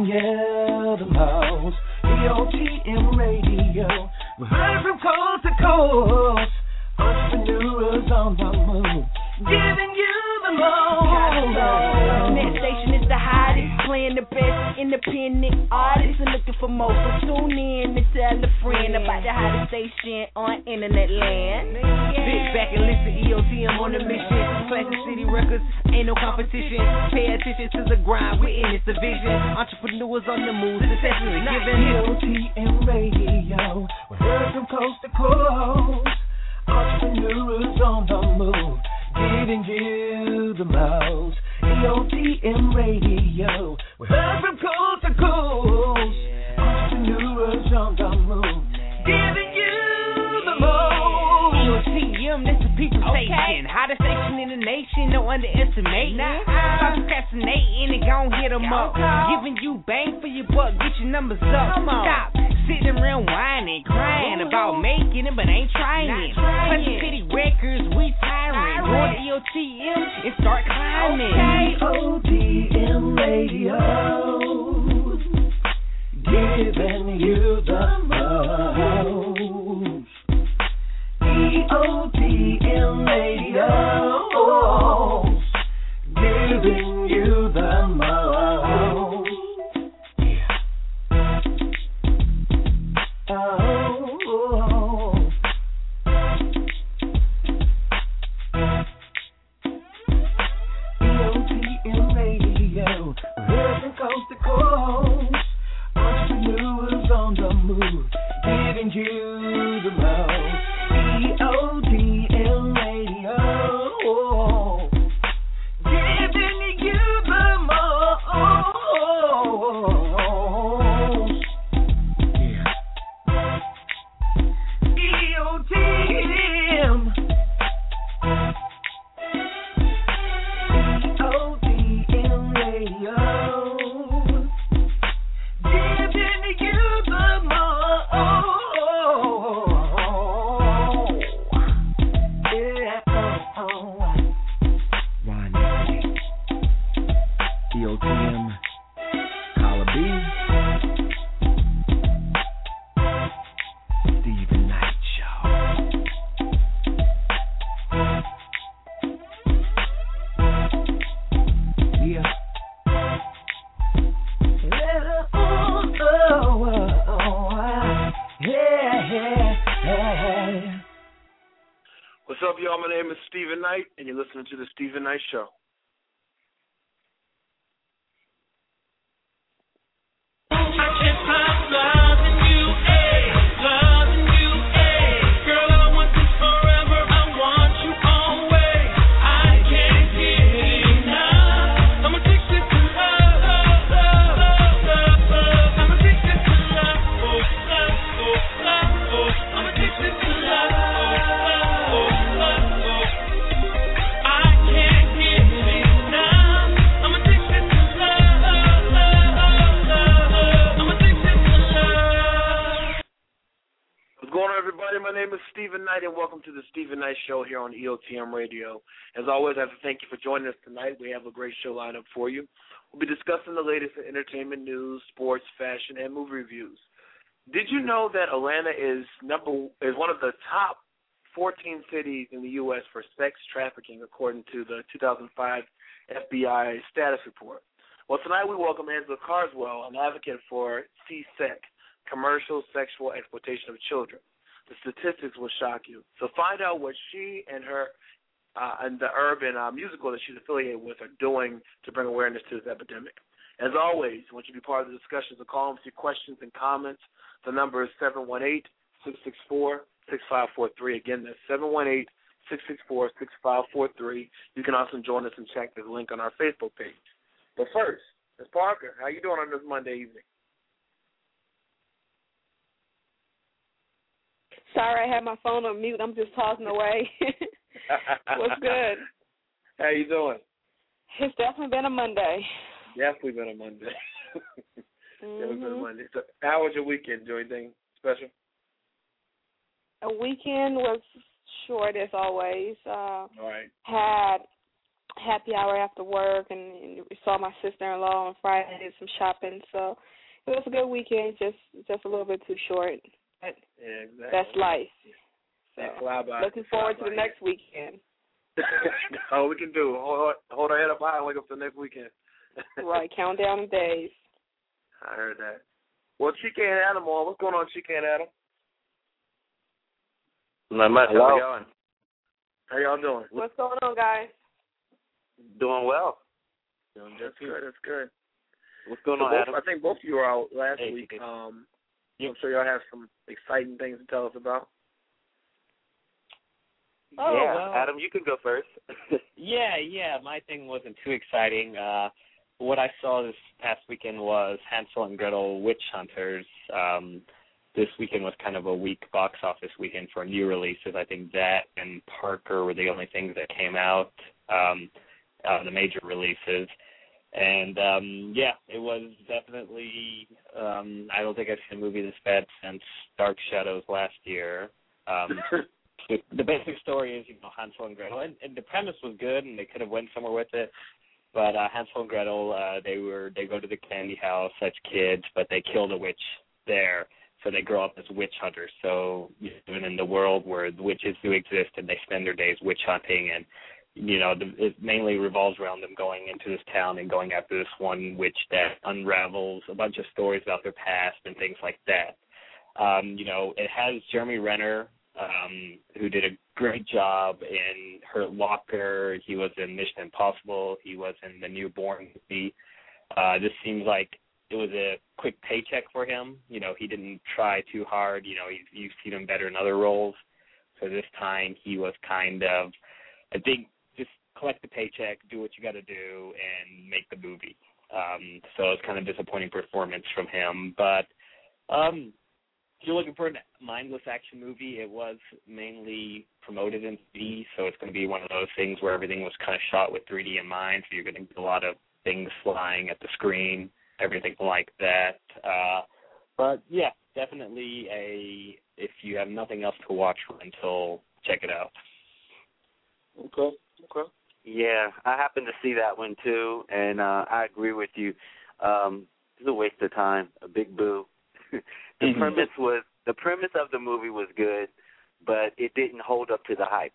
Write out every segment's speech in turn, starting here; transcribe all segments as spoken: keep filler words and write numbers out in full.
you the most. E O T M Radio. We're heard from coast to coast. Entrepreneurs on the move. Giving you the most. Net station is the hottest. Playing the best independent artists and looking for more. So tune in and tell a friend about the hottest station on internet land. Sit back and listen, E O T M on the mission. Classic City Records, ain't no competition. Pay attention to the grind, we're in this division. Entrepreneurs on the move, success is a given. E O T M Radio, we're heard from coast to coast. Entrepreneurs on the move, giving you the most. E O T M Radio, we're heard from coast to coast. Entrepreneurs on the move, giving you the most. E O T M, that's the people Okay. station. Hottest station in the nation, no underestimating. Nah. Stop procrastinating and gon' hit 'em up. Go. Giving you bang for your buck, get your numbers up. Come on. Stop sitting around whining, crying Ooh. about making it, but ain't trying. Not trying. Classic City Records, we tiring. Go Tiring. to E O T M and start climbing. Okay. E O T M Radio, giving you the most. E O T M Radio, giving you the most. Yeah. Oh. E O T M Radio, we're from coast to coast. Entrepreneurs on the move, giving you the most. E O T M Radio, giving you the most. Yeah. E O T M. E O T M Radio, giving you the most. Yeah. Ron Anthony, E O T M, Carla B, Stephen Knight Show. Yeah. Yeah, oh, oh, oh, ah, yeah, yeah, yeah. What's up, y'all? My name is Stephen Knight, and you're listening to The Stephen Knight Show. What's going on, everybody? My name is Stephen Knight, and welcome to the Stephen Knight Show here on E O T M Radio. As always, I have to thank you for joining us tonight. We have a great show lined up for you. We'll be discussing the latest in entertainment news, sports, fashion, and movie reviews. Did you know that Atlanta is number is one of the top fourteen cities in the U S for sex trafficking, according to the two thousand five F B I status report? Well, tonight we welcome Angela Carswell, an advocate for C SEC, commercial sexual exploitation of children. The statistics will shock you. So find out what she and her uh, and the urban uh, musical that she's affiliated with are doing to bring awareness to this epidemic. As always, I want you to be part of the discussion, so call them with your questions and comments. The number is seven one eight, six six four, six five four three. Again, that's seven one eight, six six four, six five four three. You can also join us and check the link on our Facebook page. But first, Miz Parker, how you doing on this Monday evening? Sorry, I had my phone on mute. I'm just talking away. What's good? How you doing? It's definitely been a Monday. Definitely been a Monday. mm-hmm. Definitely been a Monday. So how was your weekend? Do anything special? A weekend was short as always. Uh, All right. had happy hour after work, and, and we saw my sister-in-law on Friday, did some shopping. So it was a good weekend, just just a little bit too short. But yeah, exactly. That's life. So fly by. looking forward to the next weekend. All we can do, hold, hold our head up high and wake up to the next weekend. Right, count down the days. I heard that. Well, Chica and Adam on. What's going on, Chica and Adam? Not much. Hello. How we going? How y'all doing? What's going on, guys? Doing well. Doing that's good. That's good. What's going so on, both, Adam? I think both of you were out last hey, week. Chica. Um, yep. I'm sure y'all have some exciting things to tell us about. Oh, yeah, well, Adam, you can go first. yeah, yeah. My thing wasn't too exciting. Uh, what I saw this past weekend was Hansel and Gretel Witch Hunters. Um, this weekend was kind of a weak box office weekend for new releases. I think that and Parker were the only things that came out, um, uh, the major releases. And, um, yeah, it was definitely, um, I don't think I've seen a movie this bad since Dark Shadows last year. Um, the basic story is, you know, Hansel and Gretel, and, and the premise was good, and they could have went somewhere with it. But uh, Hansel and Gretel, uh, they were they go to the candy house as kids, but they kill the witch there, so they grow up as witch hunters. So even in the world where the witches do exist, and they spend their days witch hunting, and you know, the, it mainly revolves around them going into this town and going after this one witch that unravels a bunch of stories about their past and things like that. Um, you know, it has Jeremy Renner, um, who did a great job in Hurt Locker. He was in Mission Impossible. He was in the new Bourne movie. Uh, this seems like it was a quick paycheck for him. You know, he didn't try too hard. You know, you've, you've seen him better in other roles. So this time he was kind of, I think, just collect the paycheck, do what you got to do, and make the movie. Um, so it's kind of disappointing performance from him. But um, if you're looking for a mindless action movie, it was mainly promoted in three D, so it's going to be one of those things where everything was kind of shot with three D in mind, so you're going to get a lot of things flying at the screen, everything like that. Uh, but, yeah, definitely a, if you have nothing else to watch until, check it out. Okay, okay. Yeah, I happened to see that one too, and uh, I agree with you. Um, it's a waste of time, a big boo. the mm-hmm. premise was the premise of the movie was good, but it didn't hold up to the hype.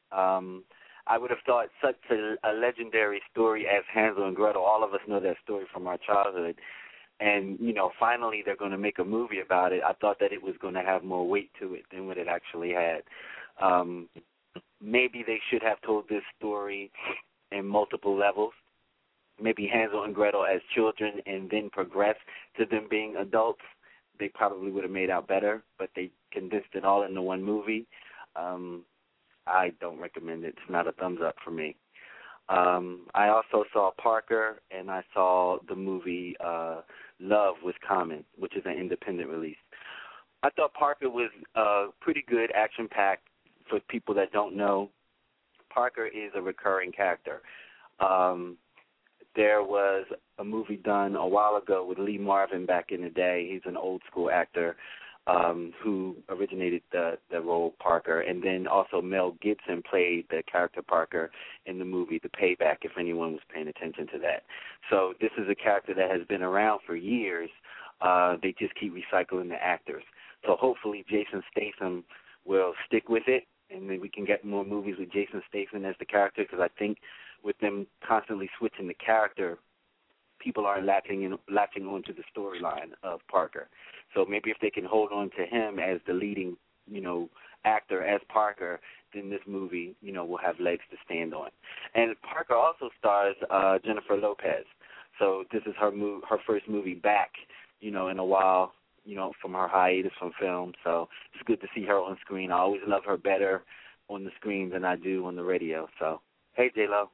Um, I would have thought such a, a legendary story as Hansel and Gretel. All of us know that story from our childhood, and you know, finally they're going to make a movie about it. I thought that it was going to have more weight to it than what it actually had. Um, Maybe they should have told this story in multiple levels. Maybe Hansel and Gretel as children and then progress to them being adults. They probably would have made out better, but they condensed it all into one movie. Um, I don't recommend it. It's not a thumbs up for me. Um, I also saw Parker, and I saw the movie uh, Love with Common, which is an independent release. I thought Parker was uh, pretty good, action-packed. For people that don't know, Parker is a recurring character. Um, there was a movie done a while ago with Lee Marvin back in the day. He's an old-school actor um, who originated the, the role Parker. And then also Mel Gibson played the character Parker in the movie The Payback, if anyone was paying attention to that. So this is a character that has been around for years. Uh, they just keep recycling the actors. So hopefully Jason Statham will stick with it, and then we can get more movies with Jason Statham as the character, because I think with them constantly switching the character, people are latching, in, latching onto the storyline of Parker. So maybe if they can hold on to him as the leading, you know, actor as Parker, then this movie, you know, will have legs to stand on. And Parker also stars uh, Jennifer Lopez. So this is her move, her first movie back, you know, in a while, you know, from her hiatus from film. So it's good to see her on screen. I always love her better on the screen than I do on the radio. So, hey, J-Lo.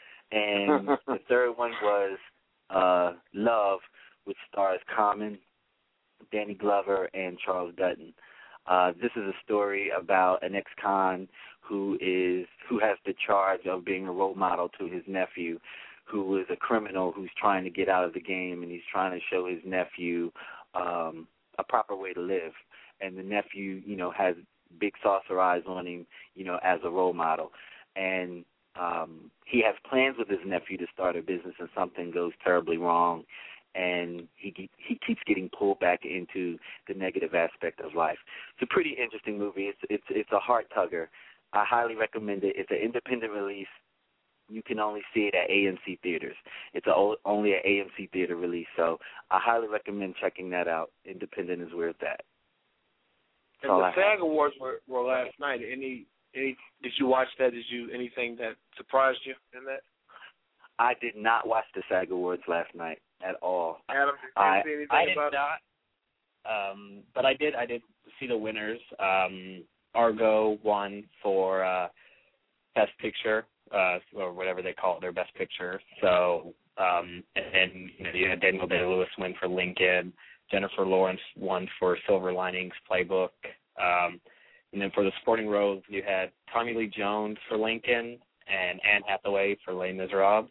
And the third one was uh, Love, which stars Common, Danny Glover, and Charles Dutton. Uh, this is a story about an ex-con who is who has the charge of being a role model to his nephew, who is a criminal who's trying to get out of the game, and he's trying to show his nephew um, a proper way to live. And the nephew, you know, has big saucer eyes on him, you know, as a role model. And um, he has plans with his nephew to start a business, and something goes terribly wrong, and he he keeps getting pulled back into the negative aspect of life. It's a pretty interesting movie. It's it's it's a heart tugger. I highly recommend it. It's an independent release. You can only see it at A M C theaters. It's a, only an A M C theater release, so I highly recommend checking that out. Independent is where it's at. And the SAG Awards were, were last night. Any any did you watch that? Did you anything that surprised you in that? I did not watch the SAG Awards last night at all. Adam, did you I, see anything I did about not. Um, but I did. I did see the winners. Um, Argo won for uh, Best Picture, uh, or whatever they call it, their Best Picture. So, um, and, and you know, you had Daniel Day-Lewis win for Lincoln. Jennifer Lawrence won for Silver Linings Playbook. Um, and then for the supporting roles, you had Tommy Lee Jones for Lincoln and Anne Hathaway for Les Miserables.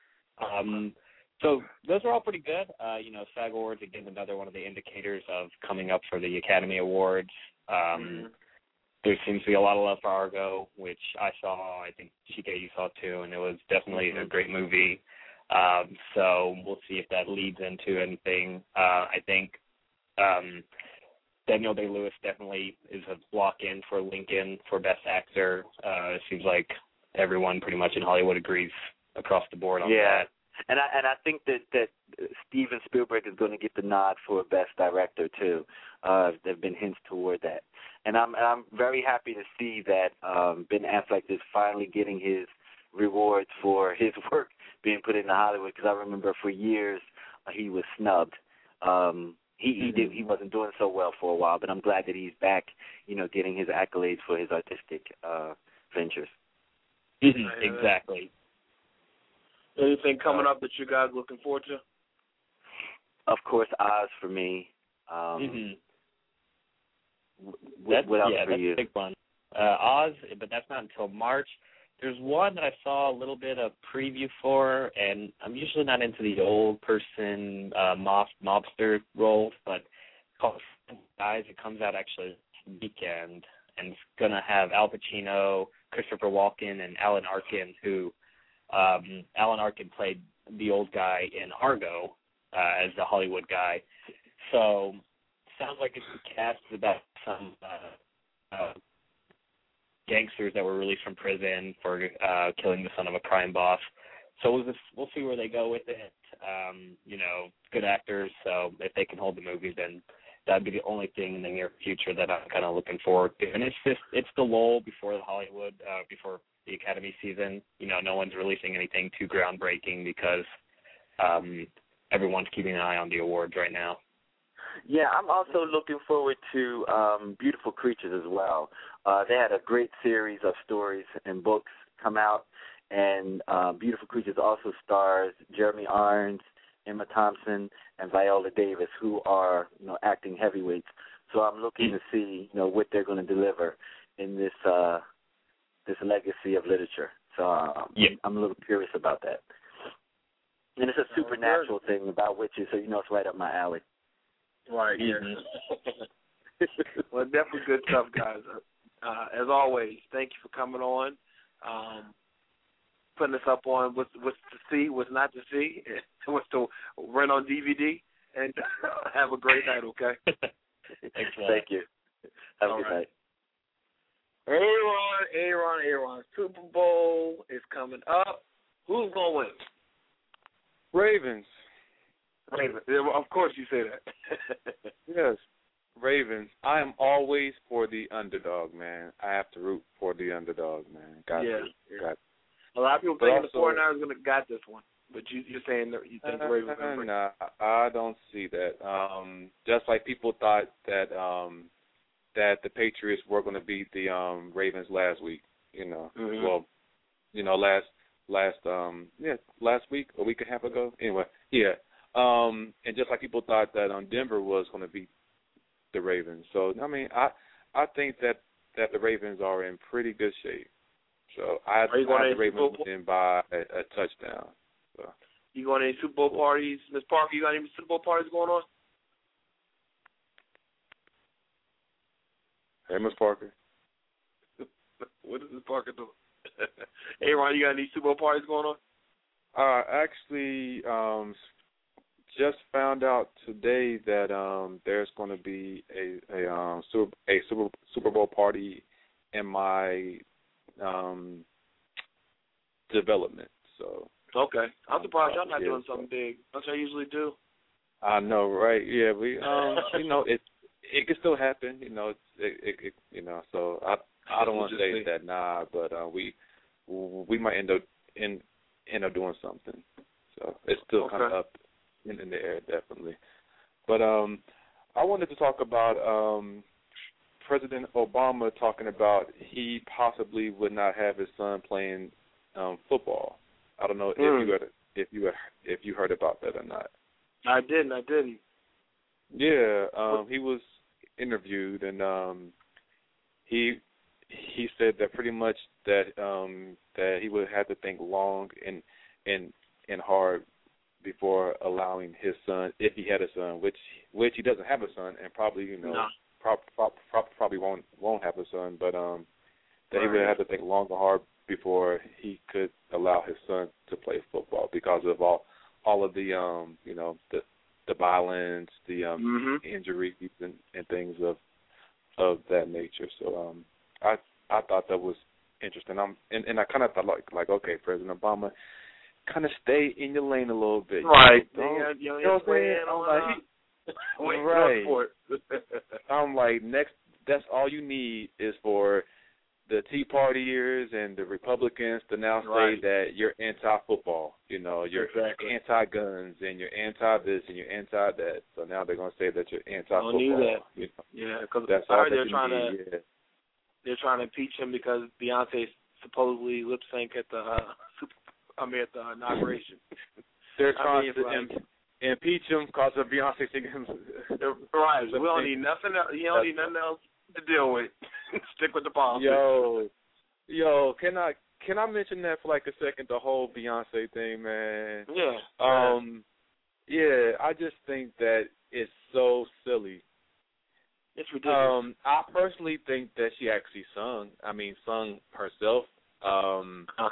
Um, so those are all pretty good. Uh, you know, SAG Awards, again, another one of the indicators of coming up for the Academy Awards. Um, mm-hmm. There seems to be a lot of love for Argo, which I saw. I think Chika, you saw too, and it was definitely mm-hmm. a great movie. Um, so we'll see if that leads into anything. Uh, I think um, Daniel Day-Lewis definitely is a lock-in for Lincoln for Best Actor. Uh, it seems like everyone pretty much in Hollywood agrees across the board on yeah. that. And I and I think that, that Steven Spielberg is going to get the nod for Best Director too. Uh, there have been hints toward that, and I'm I'm very happy to see that um, Ben Affleck is finally getting his rewards for his work being put into Hollywood. Because I remember for years uh, he was snubbed. Um, he he did he wasn't doing so well for a while, but I'm glad that he's back. You know, getting his accolades for his artistic uh, ventures. Mm-hmm. Exactly. Anything coming up that you guys looking forward to? Of course, Oz for me. Um, mm-hmm. what, that's, what else yeah, for that's you? a big one. Uh, Oz, but that's not until March. There's one that I saw a little bit of preview for, and I'm usually not into the old person uh, mob, mobster roles, but it's called Guys. It comes out actually this weekend, and it's going to have Al Pacino, Christopher Walken, and Alan Arkin, who Um, Alan Arkin played the old guy in Argo uh, as the Hollywood guy. So sounds like it's a cast about some uh, uh, gangsters that were released from prison for uh, killing the son of a crime boss. So we'll, just, we'll see where they go with it. Um, you know, good actors. So if they can hold the movie, then that'd be the only thing in the near future that I'm kind of looking forward to. And it's just it's the lull before the Hollywood, uh, before the Academy season. You know, no one's releasing anything too groundbreaking because um, everyone's keeping an eye on the awards right now. Yeah, I'm also looking forward to um, Beautiful Creatures as well. Uh, they had a great series of stories and books come out, and uh, Beautiful Creatures also stars Jeremy Irons, Emma Thompson, and Viola Davis, who are, you know, acting heavyweights. So I'm looking to see, you know, what they're going to deliver in this uh, this legacy of literature. So um, yeah. I'm a little curious about that. And it's a supernatural oh, thing about witches, so you know it's right up my alley. Right, yeah. Mm-hmm. Well, definitely good stuff, guys. Uh, as always, thank you for coming on, um, putting us up on what's, what's to see, what's not to see, what's to rent on D V D, and have a great night, okay? Thanks, thank you. Have All a good right. night. Aaron, Aaron, Aaron. Super Bowl is coming up. Who's going to win? Ravens. Ravens. Of course you say that. Yes, Ravens. I am always for the underdog, man. I have to root for the underdog, man. Got yeah. to. yeah. Got to. A lot of people But think also, the forty-niners are going to got this one, but you, you're saying that you think the Ravens are going to Nah, I don't see that. Um, just like people thought that um, that the Patriots were going to beat the um, Ravens last week. You know, mm-hmm. well, you know, last last um, yeah, last week, a week and a half ago. Anyway, yeah. Um, and just like people thought that um, Denver was going to beat the Ravens. So, I mean, I I think that, that the Ravens are in pretty good shape. So, I, I have the Ravens win by a, a touchdown. So. You going to any Super Bowl parties? Miz Parker, you got any Super Bowl parties going on? Hey, Miz Parker. What is Miz Parker doing? Hey, Ron, you got any Super Bowl parties going on? Uh, actually, um, just found out today that um, there's going to be a a um super a super Super Bowl party in my um development. So okay, I'm surprised y'all not yeah, doing something big. That's what I usually do. I know, right? Yeah, we um you know it it can still happen. You know, it's, it, it, it you know. So I I don't want to say that nah, but uh, we we might end up in end up doing something. So it's still okay. kind of up in, in the air, definitely. But um, I wanted to talk about um, President Obama talking about he possibly would not have his son playing um, football. I don't know mm. if you had, if you had, if you heard about that or not. I didn't. I didn't. Yeah, um, he was interviewed and um, he he said that pretty much that um, that he would have to think long and and and hard before allowing his son, if he had a son, which which he doesn't have a son, and probably you know no. prob, prob, prob, probably won't won't have a son, but um, that right. he would have to think long and hard before he could allow his son to play football because of all all of the um you know the the violence, the um mm-hmm. injuries and, and things of of that nature. So um, I I thought that was interesting. I'm and, and I kind of thought like like okay, President Obama, kind of stay in your lane a little bit. Right. You know, you know, you know what I'm saying? I'm like, right. I'm like, next, that's all you need is for the Tea Partiers and the Republicans to now say right. that you're anti-football. You know, you're exactly. anti-guns and you're anti-this and you're anti-that. So now they're going to say that you're anti-football. I don't need that. You know? Yeah, because that's I all heard that they're you trying need, to yeah. they're trying to impeach him because Beyonce supposedly lip sync at the uh, I mean at the inauguration. They're trying I mean, to like, im- impeach him because of Beyonce singing. Right. We don't need nothing else. You don't need nothing else to deal with. Stick with the politics. Yo, yo, can I can I mention that for like a second? The whole Beyonce thing, man. Yeah. Um. Yeah, I just think that it's so silly. It's ridiculous. Um, I personally think that she actually sung. I mean, sung herself. Um, huh.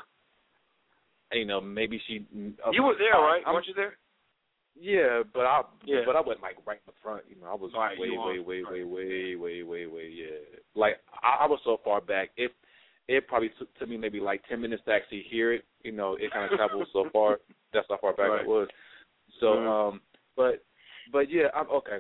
You know, maybe she. Uh, you were there, right? I'm, Weren't you there? Yeah, but I. Yeah. But I wasn't like right in the front. You know, I was right, way, way, way, right. way, way, way, way, way. Yeah. Like I, I was so far back. It it probably took, took me maybe like ten minutes to actually hear it. You know, it kind of traveled so far. That's how far back right. it was. So, mm-hmm. um, but, but yeah, I'm okay.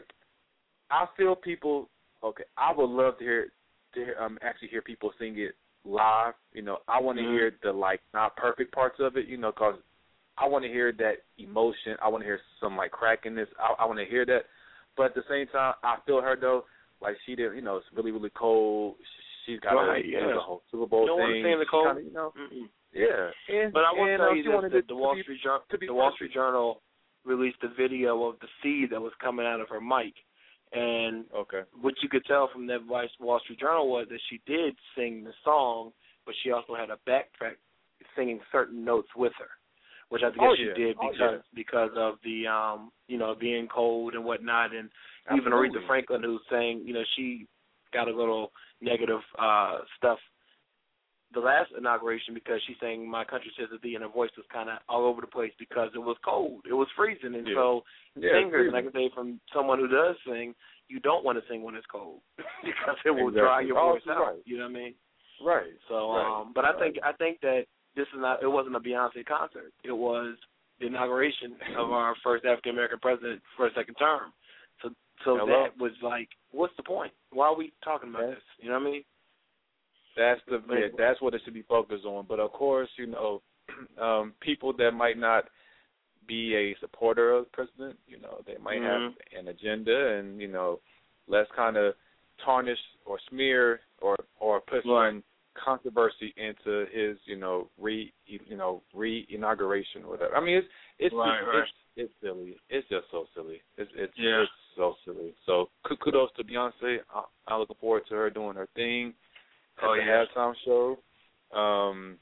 I feel people. Okay, I would love to hear, to hear, um, actually hear people sing it live. You know, I want to mm-hmm. hear the like not perfect parts of it. You know, because I want to hear that emotion. I want to hear some like crackiness. I, I want to hear that. But at the same time, I feel her though. Like she did. You know, it's really really cold. She's got right, a, yeah. you know, the whole Super Bowl you don't thing. Want to stay in the cold. Kinda, you know, mm-hmm. yeah. And, but I want and, to tell um, you she that wanted the, it the to Wall be, Street Journal, to be the Wall perfect. Street Journal released a video of the feed that was coming out of her mic. And okay. what you could tell from that Wall Street Journal was that she did sing the song, but she also had a backtrack singing certain notes with her, which I guess oh, she yeah. did because oh, yeah. because of the um you know being cold and whatnot, and Absolutely. even Aretha Franklin who's saying you know she got a little negative uh stuff the last inauguration because she sang "My Country Says It Thee" and her voice was kind of all over the place because it was cold, it was freezing, and yeah. so yeah, singers, and I can say from someone who does sing, you don't want to sing when it's cold because it will exactly. dry your oh, voice out. Right. You know what I mean? Right. So, right. um, but I right. think I think that this is not. It wasn't a Beyonce concert. It was the inauguration of our first African American president for a second term. So, so Hello? that was like, what's the point? Why are we talking about That's, this? You know what I mean? That's the yeah, that's what it should be focused on. But of course, you know, um, people that might not be a supporter of the president, you know, they might mm-hmm. have an agenda, and you know, let's kind of tarnish or smear or or put right. some controversy into his, you know, re you know re inauguration or whatever. I mean, it's it's right, it's, right. it's it's silly. It's just so silly. It's it's, yeah. it's so silly. So kudos to Beyonce. I, I'm looking forward to her doing her thing at oh, the yeah. halftime show. Um,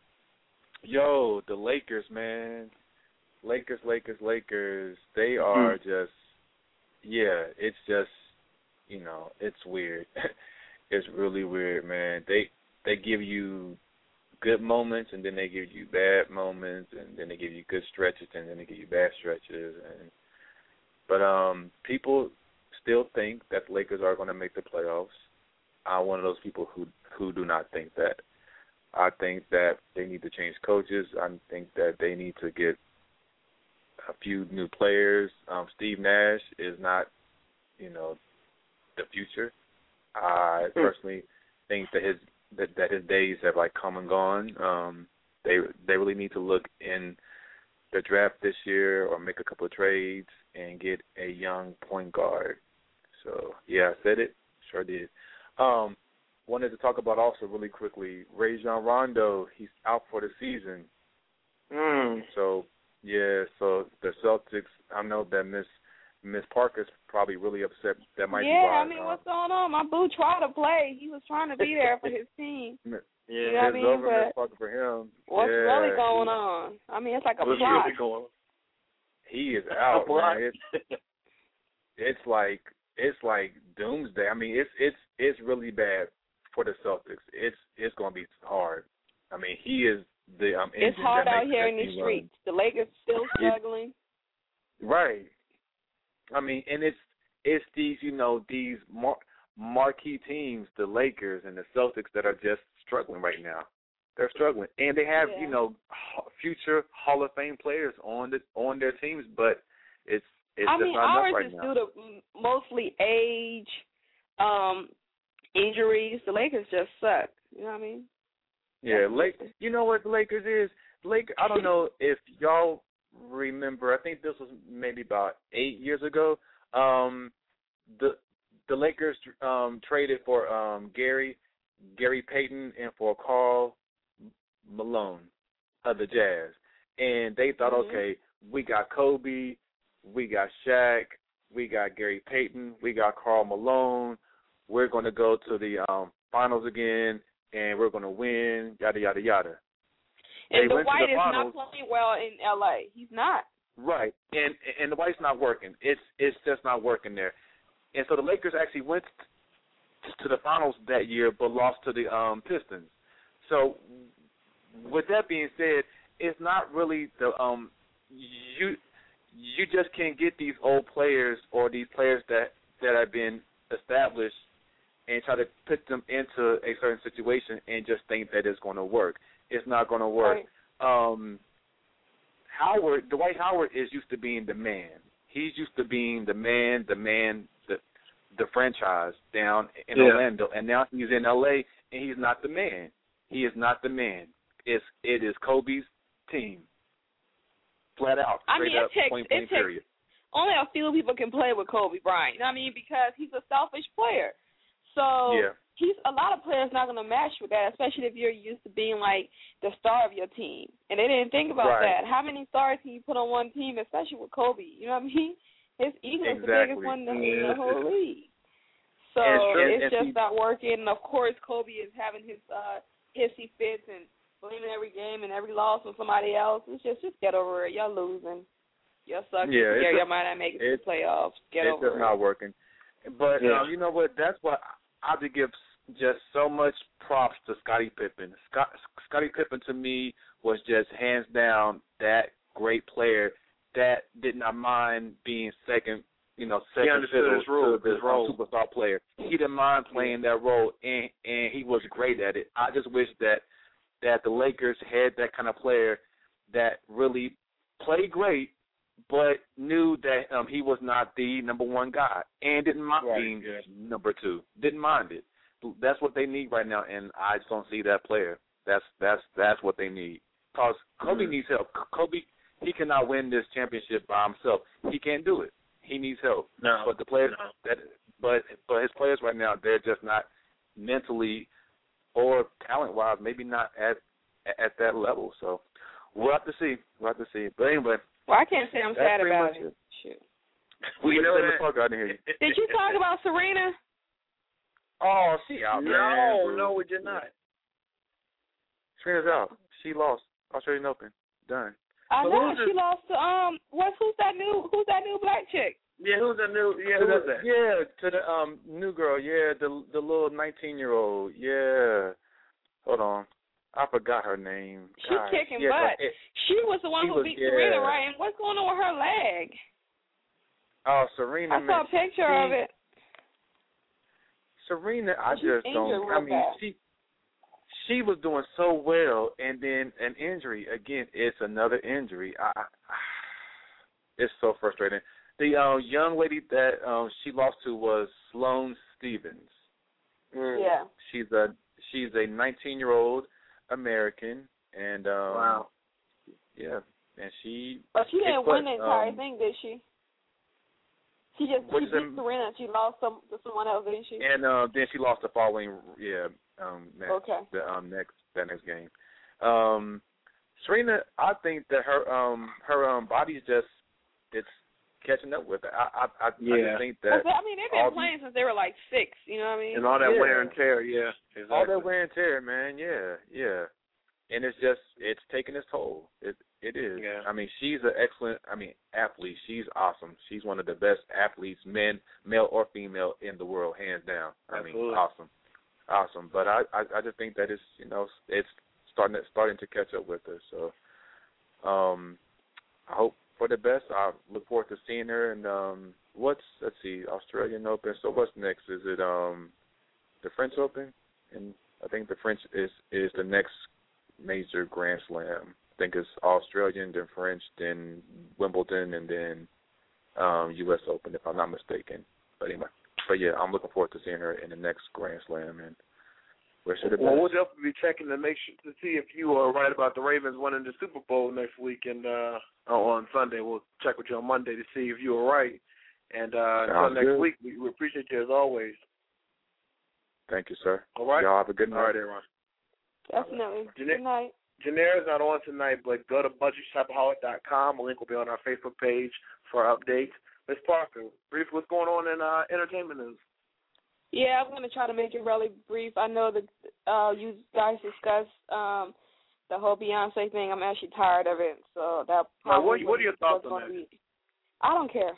yo, the Lakers, man. Lakers, Lakers, Lakers. They are mm. just, yeah, it's just, you know, it's weird. It's really weird, man. They they give you good moments, and then they give you bad moments, and then they give you good stretches, and then they give you bad stretches. And but um, people still think that the Lakers are going to make the playoffs. I'm one of those people who who do not think that. I think that they need to change coaches. I think that they need to get a few new players. Um, Steve Nash is not, you know, the future. I mm. personally think that his that, that his days have like come and gone. Um, they they really need to look in the draft this year or make a couple of trades and get a young point guard. So yeah, I said it, sure did. Um, wanted to talk about also really quickly Rajon Rondo. He's out for the season. Mm. So yeah, so the Celtics. I know that Miss Miss Parker's probably really upset. That might yeah, be why. I mean, um, what's going on? My boo tried to play. He was trying to be there for his team. Yeah, you know what I mean? over but Miss Parker for him. What's yeah, really going he, on? I mean, it's like a what's plot. really going on? He is out, man. It's, it's like it's like doomsday. I mean, it's it's it's really bad for the Celtics. It's it's going to be hard. I mean, he is the um. It's engine hard that out makes here that in the team streets. run. The Lakers still struggling. It, right. I mean, and it's it's these you know these mar- marquee teams, the Lakers and the Celtics, that are just struggling right now. They're struggling, and they have yeah. you know future Hall of Fame players on the on their teams, but it's it's I just mean, not ours enough right is now. due to mostly age, um, injuries. The Lakers just suck. You know what I mean? Yeah, Lake. You know what the Lakers is? Lake. I don't know if y'all remember. I think this was maybe about eight years ago. Um, the the Lakers um, traded for um, Gary Gary Payton and for Karl Malone of the Jazz, and they thought, mm-hmm. okay, we got Kobe, we got Shaq, we got Gary Payton, we got Karl Malone. We're going to go to the um, finals again, and we're going to win. Yada yada yada. And they Dwight the is finals. not playing well in L A. He's not. Right, and and the Dwight's not working. It's it's just not working there. And so the Lakers actually went to the finals that year, but lost to the um, Pistons. So, with that being said, it's not really the um you you just can't get these old players or these players that that have been established and try to put them into a certain situation and just think that it's going to work. It's not going to work. Right. Um, Howard, Dwight Howard is used to being the man. He's used to being the man, the man, the the franchise down in yeah. Orlando, and now he's in L A and he's not the man. He is not the man. It's it is Kobe's team, flat out, I straight mean, it up, takes, point it blank takes, period. Only a few people can play with Kobe Bryant. You know what I mean? Because he's a selfish player. So yeah. he's a lot of players not going to match with that, especially if you're used to being like the star of your team. And they didn't think about right. that. How many stars can you put on one team, especially with Kobe? You know what I mean? His ego is exactly. the biggest one in the, in the whole league. So and, it's and just he, not working. And, of course, Kobe is having his uh, hissy fits and blaming every game and every loss on somebody else. It's just, just get over it. Y'all losing. Y'all suck. Yeah, yeah, a, y'all might not make it to the playoffs. Get it's over just it. not working. But yeah. um, you know what? That's why I have to give just so much props to Scottie Pippen. Scott, Scottie Pippen, to me, was just hands down that great player that did not mind being second, you know, second fiddle his role, to the his role. superstar player. He didn't mind playing that role, and and he was great at it. I just wish that that the Lakers had that kind of player that really played great, but knew that um, he was not the number one guy and didn't mind right, being yeah. number two. Didn't mind it. That's what they need right now, and I just don't see that player. That's that's that's what they need. Because Kobe mm-hmm. needs help. Kobe, he cannot win this championship by himself. He can't do it. He needs help. No, but the players no. that, but but his players right now, they're just not mentally or talent-wise, maybe not at at that level. So we'll have to see. We'll have to see. But anyway. Well, I can't say I'm sad about it. it. Shoot. We you know the fuck out of here. Did you talk about Serena? Oh, she out, no, man. No, we did not. Serena's out. She lost Australian Open. Done. I But know who's she the- lost to um. What's who's that new? Who's that new black chick? Yeah, who's that new? Yeah, To who the- was that? Yeah, to the um new girl. Yeah, the the little nineteen year old. Yeah. Hold on. I forgot her name. She's God, kicking she butt. It, she was the one she who was, beat yeah. Serena, right? And what's going on with her leg? Oh, Serena. I saw a picture she, of it. Serena, I She's just injured don't. real I mean, bad. she she was doing so well, and then an injury again. It's another injury. I, I it's so frustrating. The uh, young lady that um, she lost to was Sloane Stephens. Mm. Yeah. She's a she's a nineteen-year-old American, and um, wow. Yeah, and she. But she didn't win the entire um, thing, did she? She just she beat them, Serena and she lost some to someone else, didn't she? And uh, then she lost the following yeah um next, okay the um next that next game. Um, Serena, I think that her um her um body's just it's catching up with her. I I I, yeah. I just think that. I mean, they've been playing since they were like six. You know what I mean? And all that yeah. wear and tear, yeah. Exactly. All that wear and tear, man. Yeah, yeah. And it's just it's taking its toll. It it is. Yeah. I mean, she's an excellent. I mean, athlete. She's awesome. She's one of the best athletes, men, male or female, in the world, hands down. I Absolutely. mean, awesome, awesome. But I, I I just think that it's you know it's starting to, starting to catch up with her. So, um, I hope for the best. I look forward to seeing her. And um, what's let's see, Australian Open. So what's next? Is it um, the French Open? And I think the French is is the next major Grand Slam. I think it's Australian, then French, then Wimbledon, and then um, U S Open, if I'm not mistaken. But anyway, but yeah, I'm looking forward to seeing her in the next Grand Slam. And where should it be? Well, we'll definitely be checking to make sure to see if you are right about the Ravens winning the Super Bowl next week and uh, on Sunday. We'll check with you on Monday to see if you are right. And uh, until next good. week, we, we appreciate you as always. Thank you, sir. All right. Y'all have a good night. All right, everyone. Definitely. Janae, good night. Janaira's not on tonight, but go to budget shopaholic dot com. A link will be on our Facebook page for updates. Miz Parker, brief, what's going on in uh, entertainment news? Yeah, I'm going to try to make it really brief. I know that uh, you guys discussed um, the whole Beyonce thing. I'm actually tired of it, so that now, probably what, what are your thoughts on that? Be, I don't care.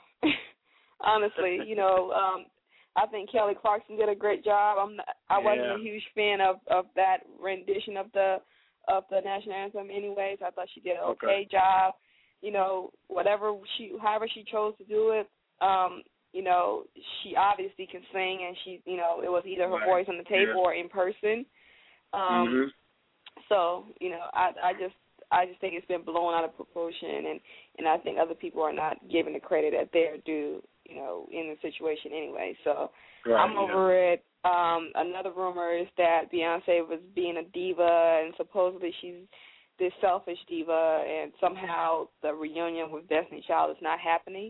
Honestly, you know, um, I think Kelly Clarkson did a great job. I'm not, I wasn't yeah. a huge fan of, of that rendition of the of the national anthem. Anyways, I thought she did an okay, okay job. You know, whatever she, however she chose to do it. Um, you know, she obviously can sing, and she, you know, it was either her right. voice on the tape yeah. or in person. Um, mm-hmm. So, you know, I, I just, I just think it's been blown out of proportion, and, and I think other people are not giving the credit that they're due, you know, in the situation anyway. So right, I'm over yeah. it. Um, another rumor is that Beyonce was being a diva, and supposedly she's this selfish diva, and somehow the reunion with Destiny Child is not happening.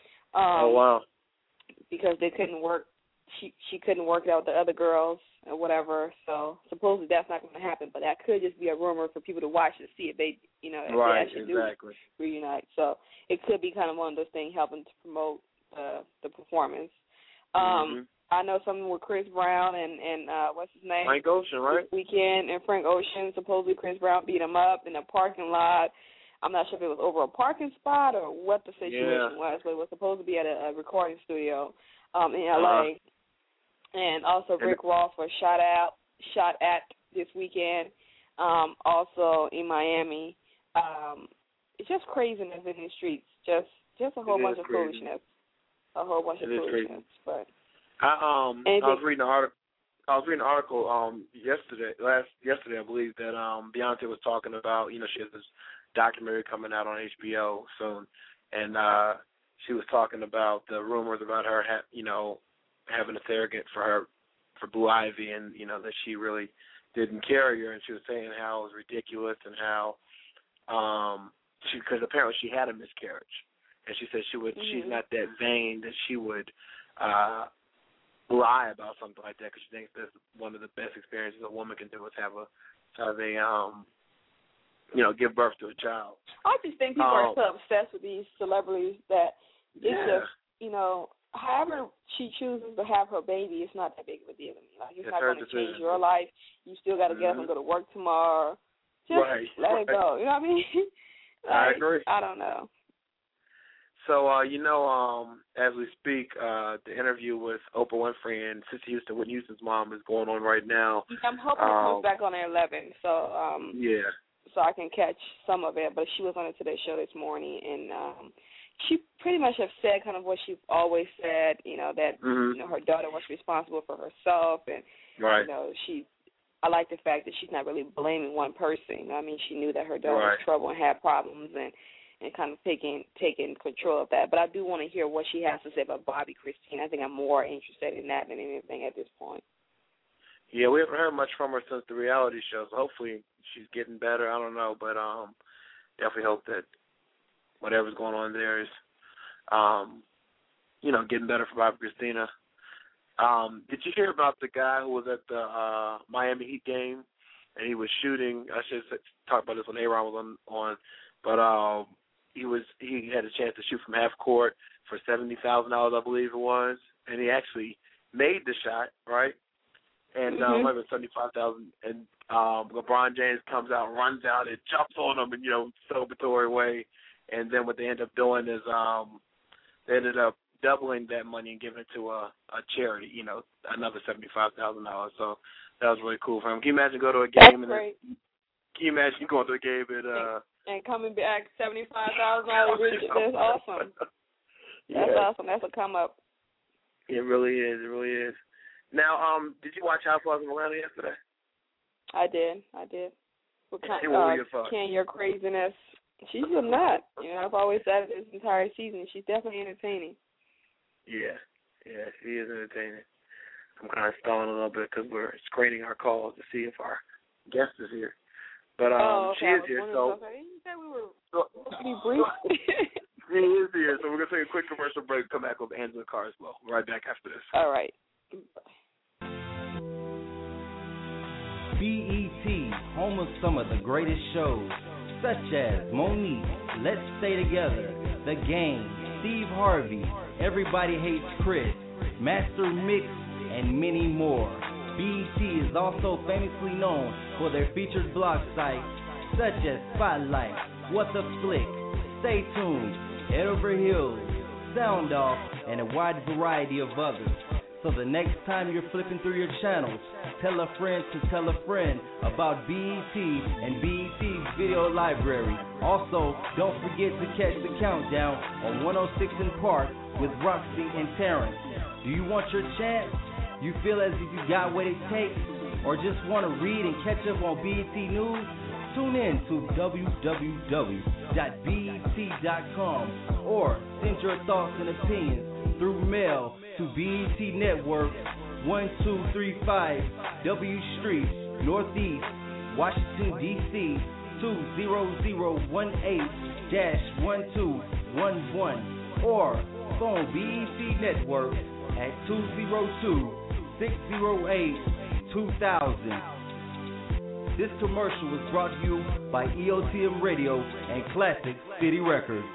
Um, oh wow! Because they couldn't work, she she couldn't work it out with the other girls or whatever. So supposedly that's not going to happen. But that could just be a rumor for people to watch to see if they, you know, if right, they actually exactly. do reunite. So it could be kind of one of those things helping to promote the the performance. Um, mm-hmm. I know something with Chris Brown and, and uh, what's his name? Frank Ocean, right? Weekend and Frank Ocean. Supposedly Chris Brown beat him up in a parking lot. I'm not sure if it was over a parking spot or what the situation yeah. was, but it was supposed to be at a, a recording studio um, in L A. Uh-huh. And also Rick and Ross was shot out, shot at this weekend. Um, also in Miami. Um, it's just craziness in the streets. Just just a whole it bunch of crazy. foolishness. A whole bunch it of foolishness. Crazy. But I um anything, I was reading an article. I was reading an article um yesterday, last yesterday I believe, that um Beyonce was talking about, you know, she has this documentary coming out on H B O soon, and uh she was talking about the rumors about her, ha- you know, having a surrogate for her, for Blue Ivy, and you know that she really didn't carry her, and she was saying how it was ridiculous and how um she, because apparently she had a miscarriage, and she said she would mm-hmm. she's not that vain that she would uh lie about something like that, because she thinks that's one of the best experiences a woman can do is have a have a um you know give birth to a child. I just think people um, are so obsessed with these celebrities that it's yeah. just, you know, however she chooses to have her baby, it's not that big of a deal to me. Like, it's, it's not going to change your life. You still got to get mm-hmm. up and go to work tomorrow. Just right. let right. it go. You know what I mean? Like, I agree. I don't know. So, uh, you know, um, as we speak, uh, the interview with Oprah Winfrey and Sister Houston, Whitney Houston's mom, is going on right now. I'm hoping um, it comes back on at eleven, so um, yeah, so I can catch some of it. But she was on the Today Show this morning, and um, she pretty much have said kind of what she's always said. You know that mm-hmm. you know her daughter was responsible for herself, and right. you know she. I like the fact that she's not really blaming one person. I mean, she knew that her daughter right. was in trouble and had problems, and. and kind of taking taking control of that. But I do want to hear what she has to say about Bobby Christine. I think I'm more interested in that than anything at this point. Yeah, we haven't heard much from her since the reality show, so hopefully she's getting better. I don't know, but um, definitely hope that whatever's going on there is, um, you know, getting better for Bobby Christina. Um, did you hear about the guy who was at the uh, Miami Heat game and he was shooting? I should talk about this when Aaron was on, on but um, he was he had a chance to shoot from half court for seventy thousand dollars, I believe it was, and he actually made the shot, right? And mm-hmm. um, might have been seventy-five thousand. And um, LeBron James comes out, runs out, and jumps on him in, you know, celebratory way. And then what they end up doing is um, they ended up doubling that money and giving it to a, a charity, you know, another seventy-five thousand dollars. So that was really cool for him. Can you imagine going to a game? That's and great. Then, can you imagine going to a game and uh, and coming back seventy-five thousand dollars? That's awesome. That's yeah. awesome. That's a come up. It really is. It really is. Now, um, did you watch Housewives of Atlanta yesterday? I did. I did. What kind, what were uh, your thoughts? Ken, your craziness. She's a nut. You know, I've always said this entire season. She's definitely entertaining. Yeah. Yeah, she is entertaining. I'm kind of stalling a little bit because we're screening our calls to see if our guest is here. But um, oh, okay. she is here, so. You said we were supposed to be brief. She is here, so we're going to take a quick commercial break, come back with Angela Carswell. We'll be right back after this. All right. B E T, home of some of the greatest shows, such as Monique, Let's Stay Together, The Game, Steve Harvey, Everybody Hates Chris, Master Mix, and many more. B E T is also famously known for their featured blog sites, such as Spotlight, What the Flick, Stay Tuned, Head Over Heels, Sound Off, and a wide variety of others. So the next time you're flipping through your channels, tell a friend to tell a friend about B E T and B E T's video library. Also, don't forget to catch the countdown on one oh six in Park with Roxy and Terrence. Do you want your chance? You feel as if you got what it takes? Or just want to read and catch up on B E T News? Tune in to w w w dot b e t dot com or send your thoughts and opinions through mail to B E T Network, one two three five W Street, Northeast, Washington, D C two zero zero one eight dash one two one one, or phone B E T Network at two zero two, six zero eight, two thousand. This commercial was brought to you by E O T M Radio and Classic City Records.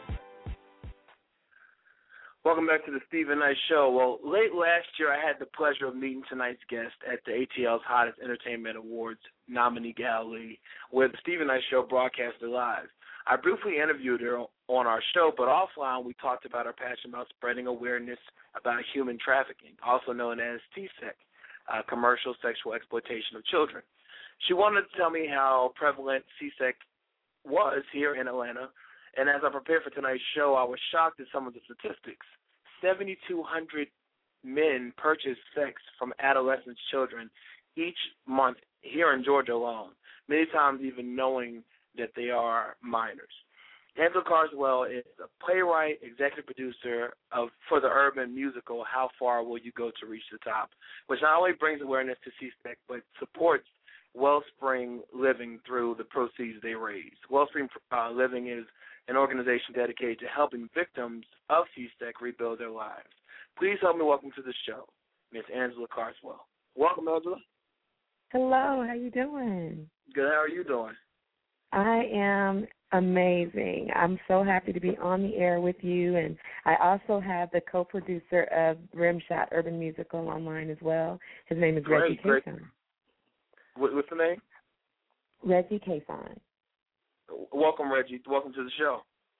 Welcome back to the Stephen Knight Show. Well, late last year, I had the pleasure of meeting tonight's guest at the A T L's Hottest Entertainment Awards nominee gala, where the Stephen Knight Show broadcasted live. I briefly interviewed her on our show, but offline we talked about our passion about spreading awareness about human trafficking, also known as T S E C, uh, commercial sexual exploitation of children. She wanted to tell me how prevalent T S E C was here in Atlanta, and as I prepared for tonight's show, I was shocked at some of the statistics. seventy-two hundred men purchase sex from adolescent children each month here in Georgia alone, many times even knowing that they are minors. Angela Carswell is a playwright, executive producer of for the urban musical How Far Will You Go to Reach the Top, which not only brings awareness to T S E C, but supports Wellspring Living through the proceeds they raise. Wellspring uh, Living is an organization dedicated to helping victims of T S E C rebuild their lives. Please help me welcome to the show, Miss Angela Carswell. Welcome, Angela. Hello, how you doing? Good, how are you doing? I am amazing. I'm so happy to be on the air with you, and I also have the co-producer of Rimshot Urban Musical online as well. His name is great, Reggie great. Kayson. What's the name? Reggie Kayson. Welcome, Reggie. Welcome to the show.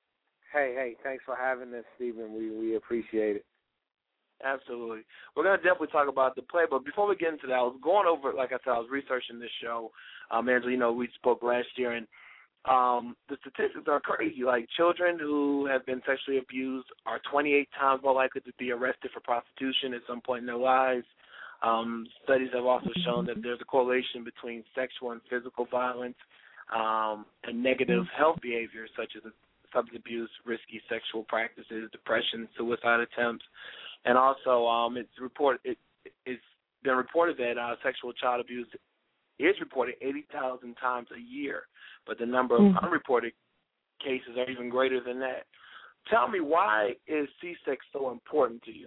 Hey, hey, thanks for having us, Stephen. We we appreciate it. Absolutely. We're going to definitely talk about the play, but before we get into that, I was going over, like I said, I was researching this show. Um, Angela, you know, we spoke last year, and um, the statistics are crazy. Like, children who have been sexually abused are twenty-eight times more likely to be arrested for prostitution at some point in their lives. Um, studies have also shown that there's a correlation between sexual and physical violence um, and negative health behaviors such as substance abuse, risky sexual practices, depression, suicide attempts. And also, um, it's reported it, it's been reported that uh, sexual child abuse is reported eighty thousand times a year, but the number of mm-hmm. unreported cases are even greater than that. Tell me, why is C-sex so important to you?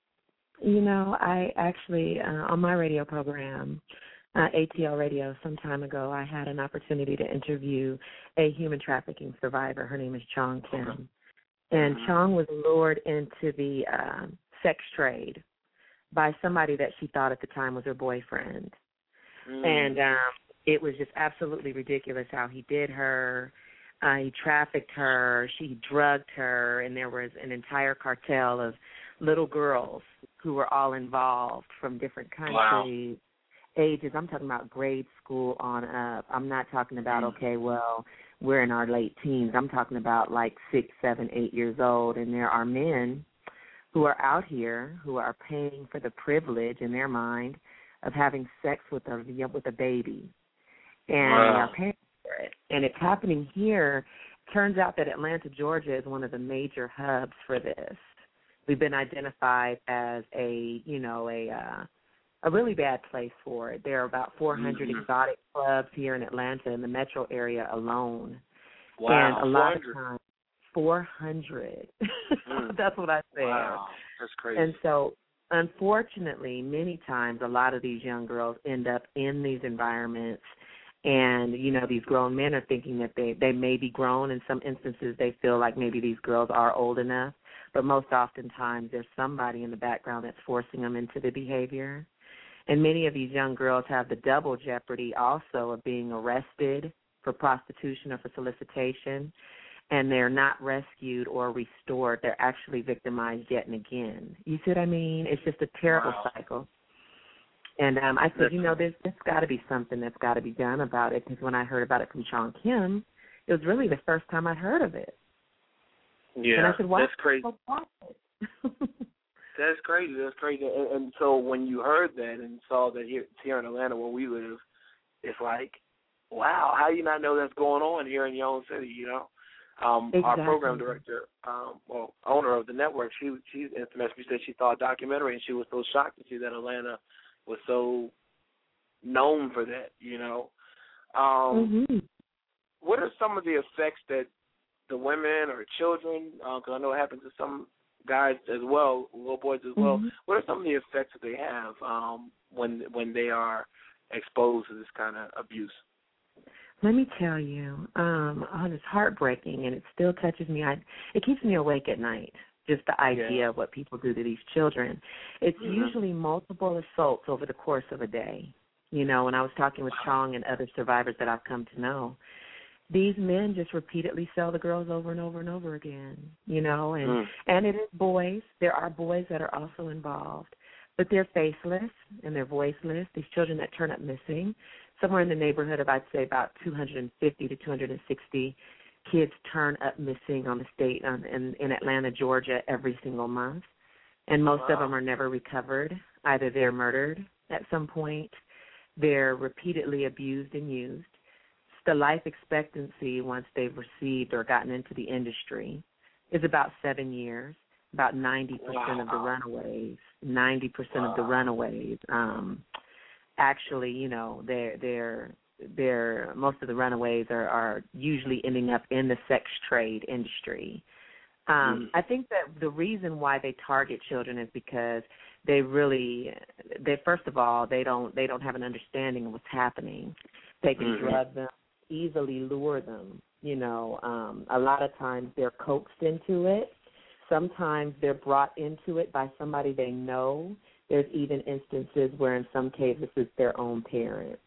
You know, I actually, uh, on my radio program, uh, A T L Radio, some time ago, I had an opportunity to interview a human trafficking survivor. Her name is Chong Kim. Okay. And mm-hmm. Chong was lured into the uh, sex trade by somebody that she thought at the time was her boyfriend. Mm. And um, it was just absolutely ridiculous how he did her. Uh, he trafficked her. She drugged her. And there was an entire cartel of little girls who were all involved from different countries, wow. ages. I'm talking about grade school on up. I'm not talking about, mm. okay, well, we're in our late teens. I'm talking about like six, seven, eight years old. And there are men who are out here who are paying for the privilege in their mind of having sex with a with a baby, and wow. they are paying for it. And it's happening here. Turns out that Atlanta, Georgia, is one of the major hubs for this. We've been identified as a you know a uh, a really bad place for it. There are about four hundred mm-hmm. exotic clubs here in Atlanta in the metro area alone. Wow, and a lot of times. four hundred. Mm. That's what I said. Wow, that's crazy. And so, unfortunately, many times a lot of these young girls end up in these environments, and, you know, these grown men are thinking that they, they may be grown. In some instances, they feel like maybe these girls are old enough, but most oftentimes there's somebody in the background that's forcing them into the behavior. And many of these young girls have the double jeopardy also of being arrested for prostitution or for solicitation, and they're not rescued or restored. They're actually victimized yet and again. You see what I mean? It's just a terrible wow. cycle. And um, I said, that's, you know, there's, there's got to be something that's got to be done about it, because when I heard about it from Chong Kim, it was really the first time I'd heard of it. Yeah, and I said, why that's crazy. So that's crazy. That's crazy. And, and so when you heard that and saw that here, here in Atlanta where we live, it's like, wow, how do you not know that's going on here in your own city, you know? Um, exactly. Our program director, um, well, owner of the network, she she's infamous. She said she saw a documentary and she was so shocked to see that Atlanta was so known for that, you know. Um, mm-hmm. What are some of the effects that the women or children, because uh, I know it happens to some guys as well, little boys as well, mm-hmm. what are some of the effects that they have um, when when they are exposed to this kind of abuse? Let me tell you, um, oh, it's heartbreaking, and it still touches me. I, it keeps me awake at night, just the idea yeah. of what people do to these children. It's mm-hmm. usually multiple assaults over the course of a day. You know, when I was talking with Chong and other survivors that I've come to know, these men just repeatedly sell the girls over and over and over again, you know, and, mm. and it is boys. There are boys that are also involved, but they're faceless and they're voiceless. These children that turn up missing, somewhere in the neighborhood of, I'd say, about two hundred fifty to two hundred sixty kids turn up missing on the state um, in, in Atlanta, Georgia, every single month. And most wow. of them are never recovered. Either they're murdered at some point, they're repeatedly abused and used. The life expectancy once they've received or gotten into the industry is about seven years. About ninety percent wow. of the runaways, ninety percent wow. of the runaways, um, actually, you know, they're they're they're most of the runaways are, are usually ending up in the sex trade industry. Um, mm. I think that the reason why they target children is because they really, they first of all, they don't they don't have an understanding of what's happening. They can mm-hmm. drug them, easily lure them. You know, um, a lot of times they're coaxed into it. Sometimes they're brought into it by somebody they know. There's even instances where in some cases it's their own parents.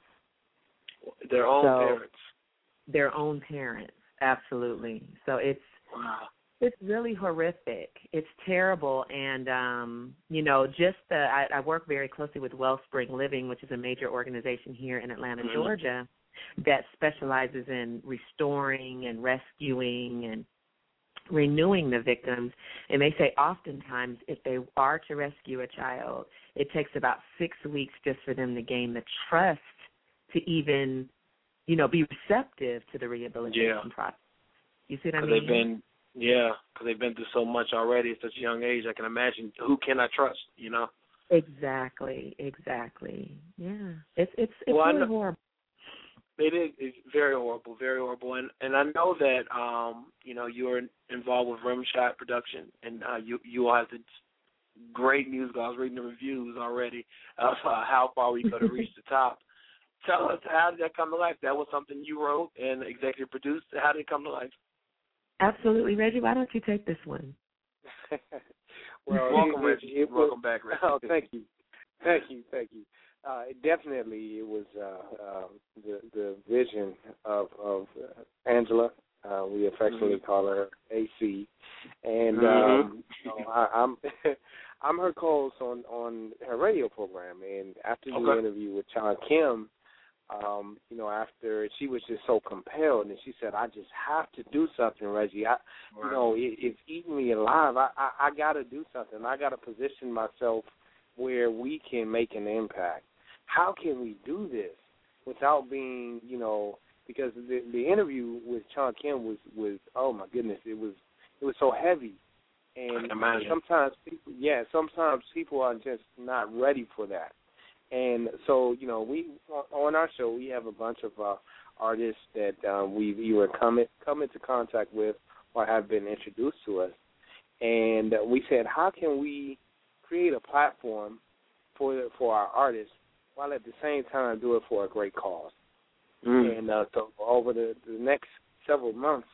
Their own so, parents. Their own parents, absolutely. So it's wow. It's really horrific. It's terrible. And, um, you know, just the, I, I work very closely with Wellspring Living, which is a major organization here in Atlanta, mm-hmm. Georgia, that specializes in restoring and rescuing and renewing the victims. And they say oftentimes if they are to rescue a child, it takes about six weeks just for them to gain the trust to even, you know, be receptive to the rehabilitation yeah. process. You see what I mean? They've been, yeah, because they've been through so much already at such a young age. I can imagine who can I trust, you know? Exactly, exactly. Yeah, it's it's it's well, really horrible. It is it's very horrible, very horrible, and and I know that um you know you're involved with Rimshot Production, and uh, you you all have the great music. I was reading the reviews already of uh, how far we could have reached the top. Tell us, how did that come to life? That was something you wrote and executive produced. How did it come to life? Absolutely, Reggie. Why don't you take this one? well, welcome, it, Reggie. It, it welcome was, back, Reggie. Oh, thank you, thank you, thank you. Uh, definitely, it was uh, uh, the the vision of of uh, Angela. Uh, we affectionately mm-hmm. call her A C, and mm-hmm. um, you know, I, I'm I'm her co-host on, on her radio program. And after the okay. interview with Chon Kim, um, you know, after she was just so compelled, and she said, "I just have to do something, Reggie. I, right. you know, it, it's eating me alive. I I, I got to do something. I got to position myself where we can make an impact. How can we do this without being, you know, because the the interview with Chon Kim was, was oh my goodness, it was it was so heavy, and sometimes people, yeah, sometimes people are just not ready for that, and so you know we on our show we have a bunch of uh, artists that um, we've either come in, come into contact with or have been introduced to us, and we said, how can we create a platform for for our artists, while at the same time do it for a great cause. Mm. And uh, so over the, the next several months,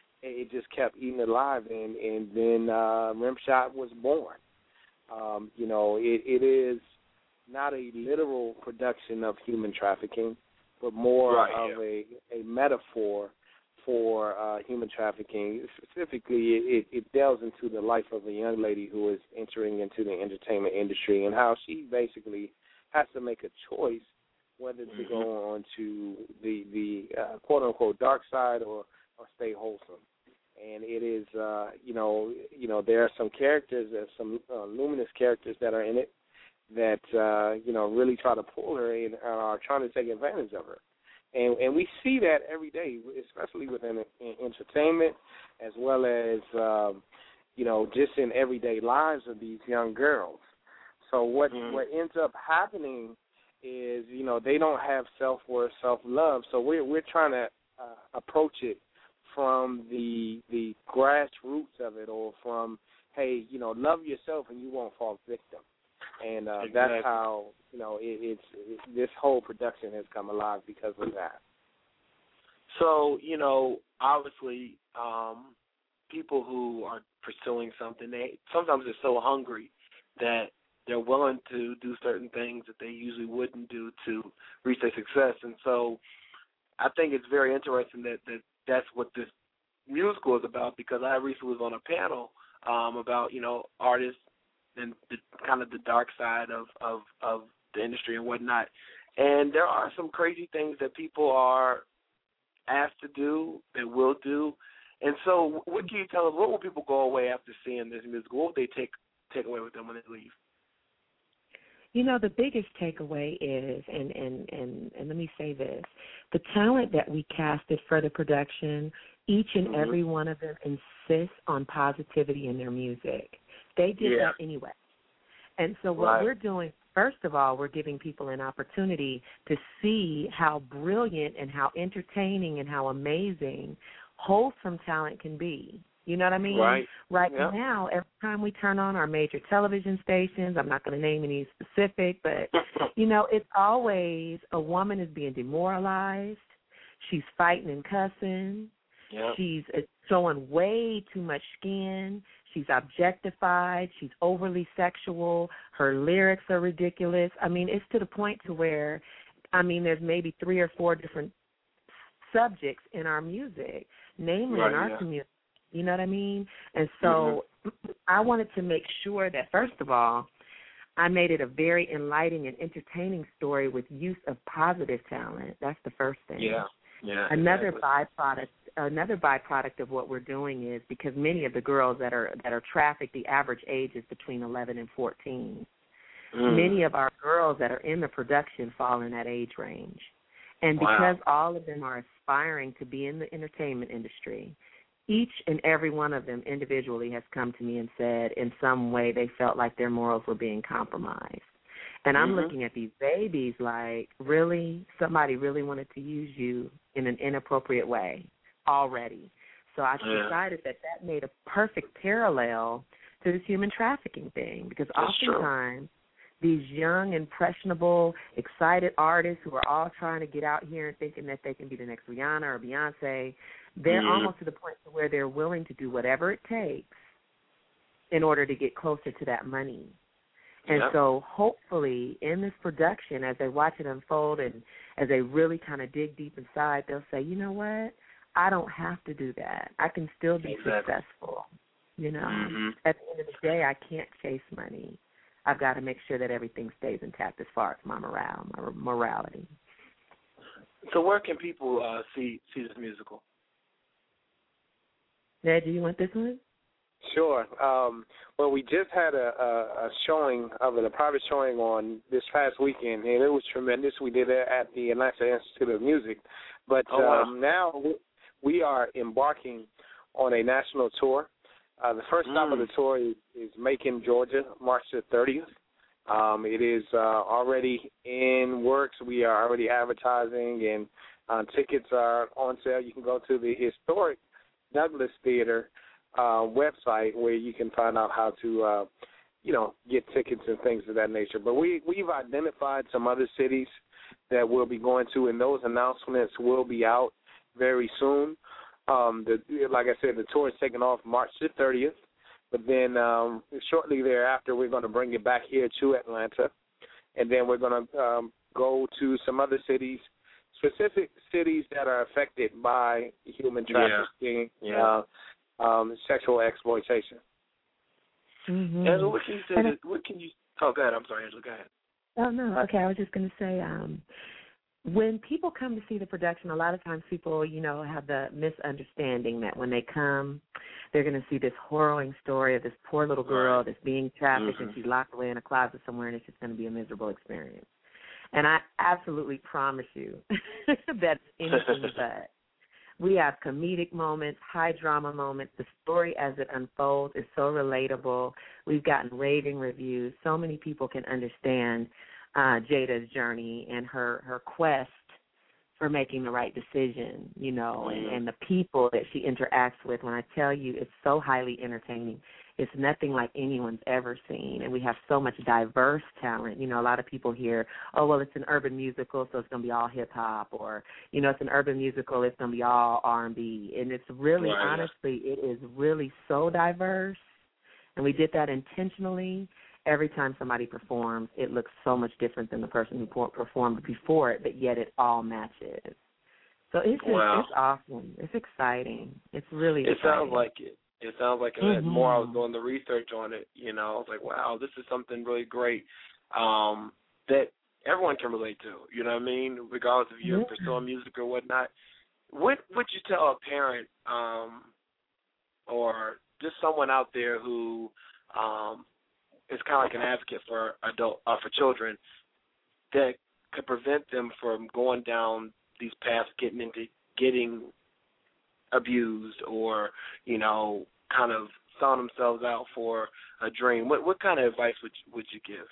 it just kept eating it alive, and, and then uh, Rimshot was born. Um, you know, it, it is not a literal production of human trafficking, but more right, of yeah. a, a metaphor for uh, human trafficking. Specifically, it, it delves into the life of a young lady who is entering into the entertainment industry and how she basically has to make a choice whether to mm-hmm. go on to the, the uh, quote-unquote dark side or, or stay wholesome. And it is, uh, you know, you know, there are some characters, there's some uh, luminous characters that are in it that, uh, you know, really try to pull her and are trying to take advantage of her. And, and we see that every day, especially within in entertainment, as well as, um, you know, just in everyday lives of these young girls. So what mm-hmm. what ends up happening is, you know, they don't have self-worth, self-love. So we're we're trying to uh, approach it from the the grassroots of it, or from, hey, you know, love yourself and you won't fall victim. And uh, exactly. that's how, you know, it, it's it, this whole production has come alive because of that. So, you know, obviously, um, people who are pursuing something, they sometimes they're so hungry that they're willing to do certain things that they usually wouldn't do to reach their success. And so I think it's very interesting that, that that's what this musical is about, because I recently was on a panel um, about, you know, artists and the, kind of the dark side of, of, of the industry and whatnot. And there are some crazy things that people are asked to do, that will do. And so what can you tell us? What will people go away after seeing this musical? What would they take take away with them when they leave? You know, the biggest takeaway is, and, and, and, and let me say this, the talent that we casted for the production, each and mm-hmm. every one of them insists on positivity in their music. They did yeah. that anyway. And so what right. we're doing, first of all, we're giving people an opportunity to see how brilliant and how entertaining and how amazing wholesome talent can be. You know what I mean? Right. Right yeah. now, every time we turn on our major television stations, I'm not going to name any specific, but, you know, it's always a woman is being demoralized. She's fighting and cussing. Yep. She's showing way too much skin. She's objectified. She's overly sexual. Her lyrics are ridiculous. I mean, it's to the point to where, I mean, there's maybe three or four different subjects in our music, namely right, in our yeah. community. You know what I mean? And so mm-hmm. I wanted to make sure that, first of all, I made it a very enlightening and entertaining story with use of positive talent. That's the first thing. Yeah, yeah. Another exactly. byproduct, another byproduct of what we're doing is because many of the girls that are that are trafficked, the average age is between eleven and fourteen. Mm. Many of our girls that are in the production fall in that age range, and because wow. all of them are aspiring to be in the entertainment industry, each and every one of them individually has come to me and said in some way they felt like their morals were being compromised. And I'm mm-hmm. looking at these babies like, really? Somebody really wanted to use you in an inappropriate way already. So I yeah. decided that that made a perfect parallel to this human trafficking thing because That's oftentimes true. these young, impressionable, excited artists who are all trying to get out here and thinking that they can be the next Rihanna or Beyonce, they're mm-hmm. almost to the point to where they're willing to do whatever it takes in order to get closer to that money. And yep. so hopefully in this production, as they watch it unfold and as they really kind of dig deep inside, they'll say, you know what, I don't have to do that. I can still be exactly. successful. You know, mm-hmm. at the end of the day, I can't chase money. I've got to make sure that everything stays intact as far as my morale, my morality. So where can people uh, see see this musical? Ned, do you want this one? Sure. Um, well, we just had a, a, a showing of it, a private showing on this past weekend, and it was tremendous. We did it at the Atlanta Institute of Music. But oh, wow. um, now we are embarking on a national tour. Uh, the first stop mm. of the tour is, is Macon, Georgia, March the thirtieth. Um, it is uh, already in works. We are already advertising, and uh, tickets are on sale. You can go to the historic Douglas Theater uh, website where you can find out how to, uh, you know, get tickets and things of that nature. But we, we've identified some other cities that we'll be going to, and those announcements will be out very soon. Um, the, like I said, the tour is taking off March the thirtieth, but then um, shortly thereafter we're going to bring it back here to Atlanta, and then we're going to um, go to some other cities, specific cities that are affected by human trafficking, yeah. Yeah. Uh, um, sexual exploitation. Mm-hmm. Angela, what can you say? That, what can you? Oh, go ahead. I'm sorry, Angela. Go ahead. Oh no. Okay, I was just going to say, um, when people come to see the production, a lot of times people, you know, have the misunderstanding that when they come, they're going to see this harrowing story of this poor little girl that's being trafficked mm-hmm. and she's locked away in a closet somewhere, and it's just going to be a miserable experience. And I absolutely promise you that's anything but. We have comedic moments, high drama moments. The story as it unfolds is so relatable. We've gotten raving reviews. So many people can understand uh, Jada's journey and her, her quest for making the right decision, you know, and, and the people that she interacts with. When I tell you, it's so highly entertaining. It's nothing like anyone's ever seen, and we have so much diverse talent. You know, a lot of people hear, oh, well, it's an urban musical, so it's going to be all hip-hop, or, you know, it's an urban musical, it's going to be all R and B. And it's really, right. honestly, it is really so diverse, and we did that intentionally. Every time somebody performs, it looks so much different than the person who performed before it, but yet it all matches. So it's just, wow. it's awesome. It's exciting. It's really It exciting. sounds like it. It sounds like mm-hmm. the more I was doing the research on it, you know, I was like, wow, this is something really great um, that everyone can relate to, you know what I mean, regardless if you're yeah. pursuing music or whatnot. What would you tell a parent um, or just someone out there who um, is kind of like an advocate for adult uh, for children that could prevent them from going down these paths, getting into getting abused or, you know, kind of selling themselves out for a dream? What what kind of advice would you, would you give?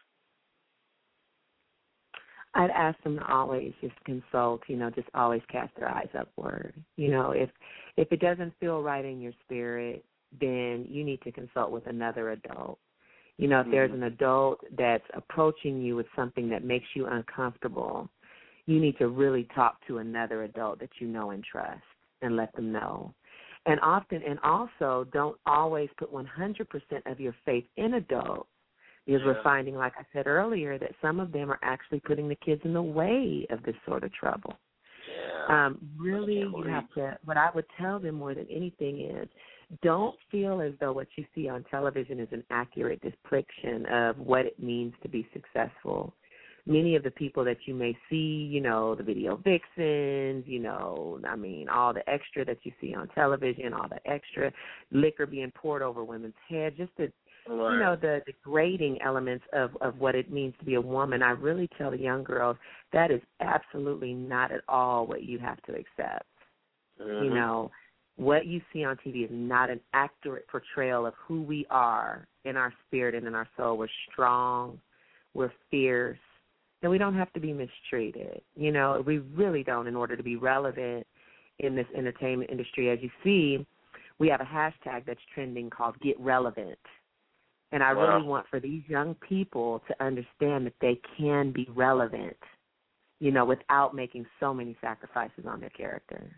I'd ask them to always just consult, you know, just always cast their eyes upward. You know, if if it doesn't feel right in your spirit, then you need to consult with another adult. You know, if mm-hmm. there's an adult that's approaching you with something that makes you uncomfortable, you need to really talk to another adult that you know and trust and let them know. And often, and also, don't always put one hundred percent of your faith in adults, because yeah. we're finding, like I said earlier, that some of them are actually putting the kids in the way of this sort of trouble. Yeah. Um, really, you have to, what I would tell them more than anything is, don't feel as though what you see on television is an accurate depiction of what it means to be successful. Many of the people that you may see, you know, the video vixens, you know, I mean, all the extra that you see on television, all the extra liquor being poured over women's heads, just the, right. you know, the degrading elements of, of what it means to be a woman. I really tell the young girls that is absolutely not at all what you have to accept. Mm-hmm. You know, what you see on T V is not an accurate portrayal of who we are in our spirit and in our soul. We're strong. We're fierce. And we don't have to be mistreated. You know, we really don't in order to be relevant in this entertainment industry. As you see, we have a hashtag that's trending called Get Relevant. And I wow. really want for these young people to understand that they can be relevant, you know, without making so many sacrifices on their character.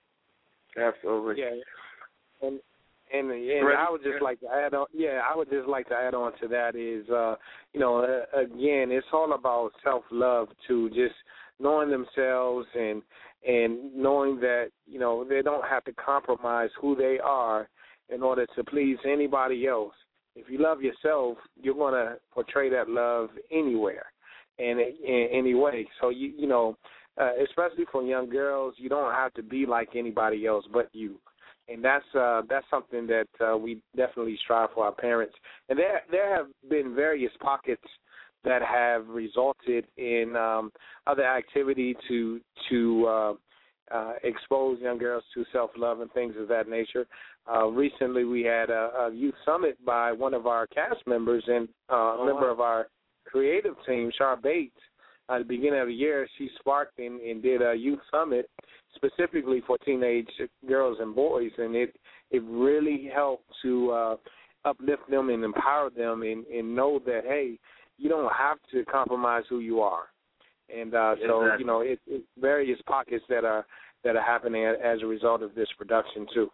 Absolutely. Yeah. And And, and I would just like to add on. Yeah, I would just like to add on to that is, uh, you know, uh, again, it's all about self-love too. Just knowing themselves and and knowing that you know they don't have to compromise who they are in order to please anybody else. If you love yourself, you're going to portray that love anywhere and in any way. So you you know, uh, especially for young girls, you don't have to be like anybody else but you. And that's uh, that's something that uh, we definitely strive for our parents. And there there have been various pockets that have resulted in um, other activity to to uh, uh, expose young girls to self-love and things of that nature. Uh, recently, we had a, a youth summit by one of our cast members and uh, a oh, member wow. of our creative team, Char Bates. At the beginning of the year, she sparked and, and did a youth summit specifically for teenage girls and boys, and it it really helped to uh, uplift them and empower them and, and know that, hey, you don't have to compromise who you are. And uh, so, exactly. you know, it, it's various pockets that are that are happening as a result of this production too.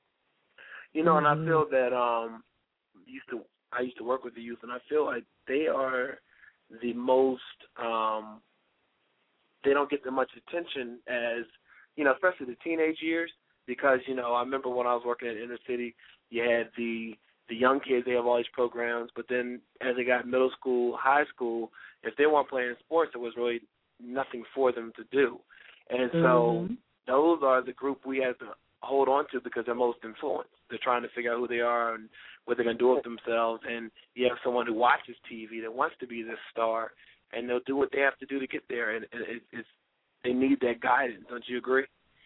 You know, and I feel that um, used to I used to work with the youth, and I feel like they are the most um, they don't get that much attention as, you know, especially the teenage years, because, you know, I remember when I was working at Inner City, you had the the young kids, they have all these programs, but then as they got middle school, high school, if they weren't playing sports, there was really nothing for them to do. And so mm-hmm. those are the group we have to hold on to because they're most influenced. They're trying to figure out who they are and what they're going to do with themselves. And you have someone who watches T V that wants to be this star, and they'll do what they have to do to get there. And it, it's they need that guidance. Don't you agree?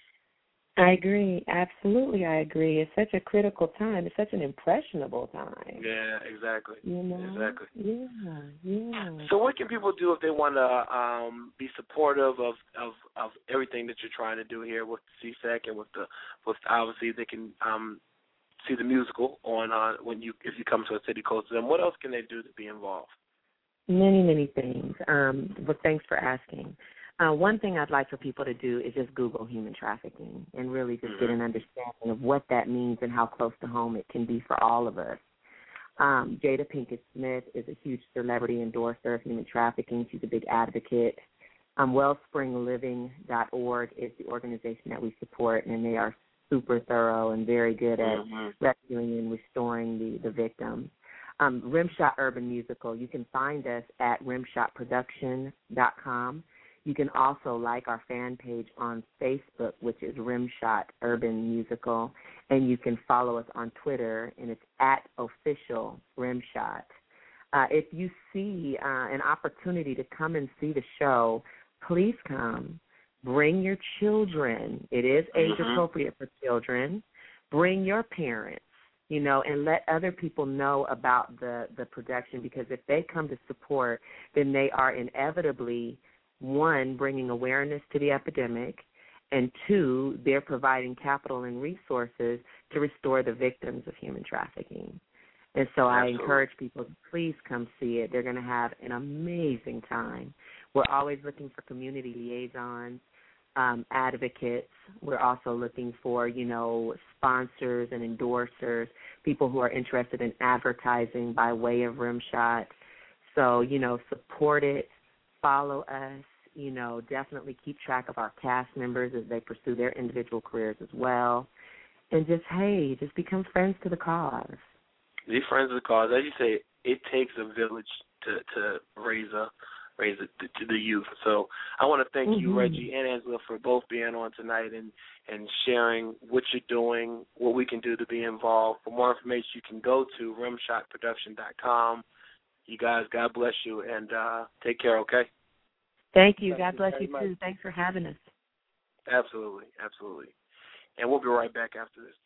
I agree. Absolutely, I agree. It's such a critical time. It's such an impressionable time. Yeah, exactly. You know? Exactly. Yeah, yeah. So what can people do if they want to um, be supportive of, of, of everything that you're trying to do here with C S E C and with the with obviously they can um, see the musical on uh, when you if you come to a city close to them. What else can they do to be involved? Many, many things. Um, but thanks for asking. Uh, one thing I'd like for people to do is just Google human trafficking and really just get an understanding of what that means and how close to home it can be for all of us. Um, Jada Pinkett Smith is a huge celebrity endorser of human trafficking. She's a big advocate. Um, wellspring living dot org is the organization that we support, and they are super thorough and very good at mm-hmm. rescuing and restoring the, the victims. Um, Rimshot Urban Musical, you can find us at rimshot production dot com. You can also like our fan page on Facebook, which is Rimshot Urban Musical, and you can follow us on Twitter, and it's at official Rimshot. Uh, if you see uh, an opportunity to come and see the show, please come. Bring your children. It is age appropriate for children. Bring your parents, you know, and let other people know about the, the production, because if they come to support, then they are inevitably, one, bringing awareness to the epidemic, and two, they're providing capital and resources to restore the victims of human trafficking. And so Absolutely. I encourage people to please come see it. They're going to have an amazing time. We're always looking for community liaisons, um, advocates. We're also looking for, you know, sponsors and endorsers, people who are interested in advertising by way of Rimshot. So, you know, support it, follow us. You know, definitely keep track of our cast members as they pursue their individual careers as well. and just, hey, just become friends to the cause. Be friends to the cause. As you say, it takes a village to, to raise a raise a, to the youth. So I want to thank mm-hmm. you, Reggie and Angela, for both being on tonight and, and sharing what you're doing, what we can do to be involved. For more information, you can go to rimshot production dot com. You guys, God bless you, and uh, take care, okay? Thank you. God bless you, too. Thanks for having us. Absolutely, absolutely. And we'll be right back after this.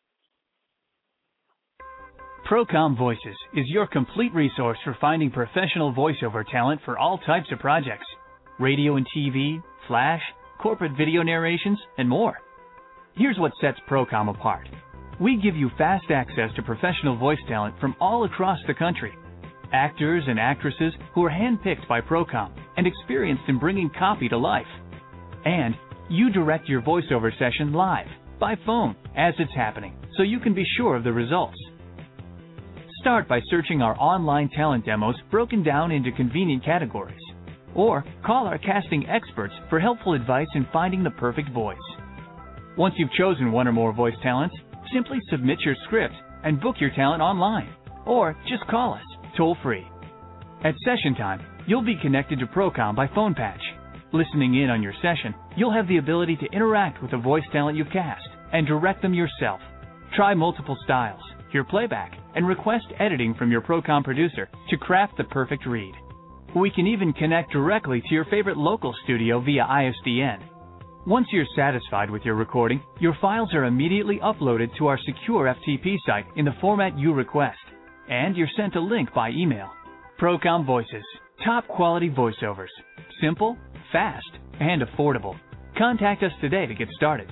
Procom Voices is your complete resource for finding professional voiceover talent for all types of projects. Radio and T V, Flash, corporate video narrations, and more. Here's what sets Procom apart. We give you fast access to professional voice talent from all across the country. Actors and actresses who are handpicked by Procom and experienced in bringing copy to life. And you direct your voiceover session live, by phone, as it's happening, so you can be sure of the results. Start by searching our online talent demos broken down into convenient categories. Or call our casting experts for helpful advice in finding the perfect voice. Once you've chosen one or more voice talents, simply submit your script and book your talent online. Or just call us, toll-free. At session time, you'll be connected to Procom by phone patch. Listening in on your session, you'll have the ability to interact with the voice talent you've cast and direct them yourself. Try multiple styles, hear playback, and request editing from your Procom producer to craft the perfect read. We can even connect directly to your favorite local studio via I S D N. Once you're satisfied with your recording, your files are immediately uploaded to our secure F T P site in the format you request, and you're sent a link by email. Procom Voices, top quality voiceovers. Simple, fast, and affordable. Contact us today to get started.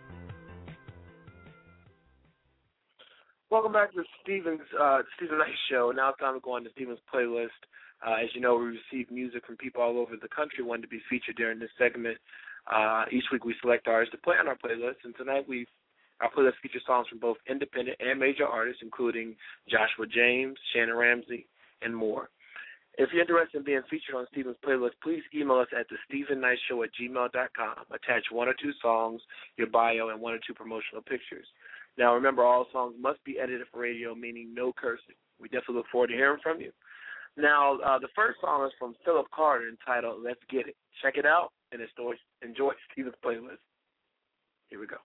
Welcome back to Stephen's uh, Stephen Knight Show. Now it's time to go on to Stephen's playlist. Uh, as you know, we receive music from people all over the country wanting to be featured during this segment. Uh, each week we select artists to play on our playlist, and tonight we our playlist features songs from both independent and major artists, including Joshua James, Shannon Ramsey, and more. If you're interested in being featured on Stephen's playlist, please email us at the stephen knight show at gmail dot com. Attach one or two songs, your bio, and one or two promotional pictures. Now, remember, all songs must be edited for radio, meaning no cursing. We definitely look forward to hearing from you. Now, uh, the first song is from Philip Carter entitled Let's Get It. Check it out and enjoy, enjoy Stephen's playlist. Here we go.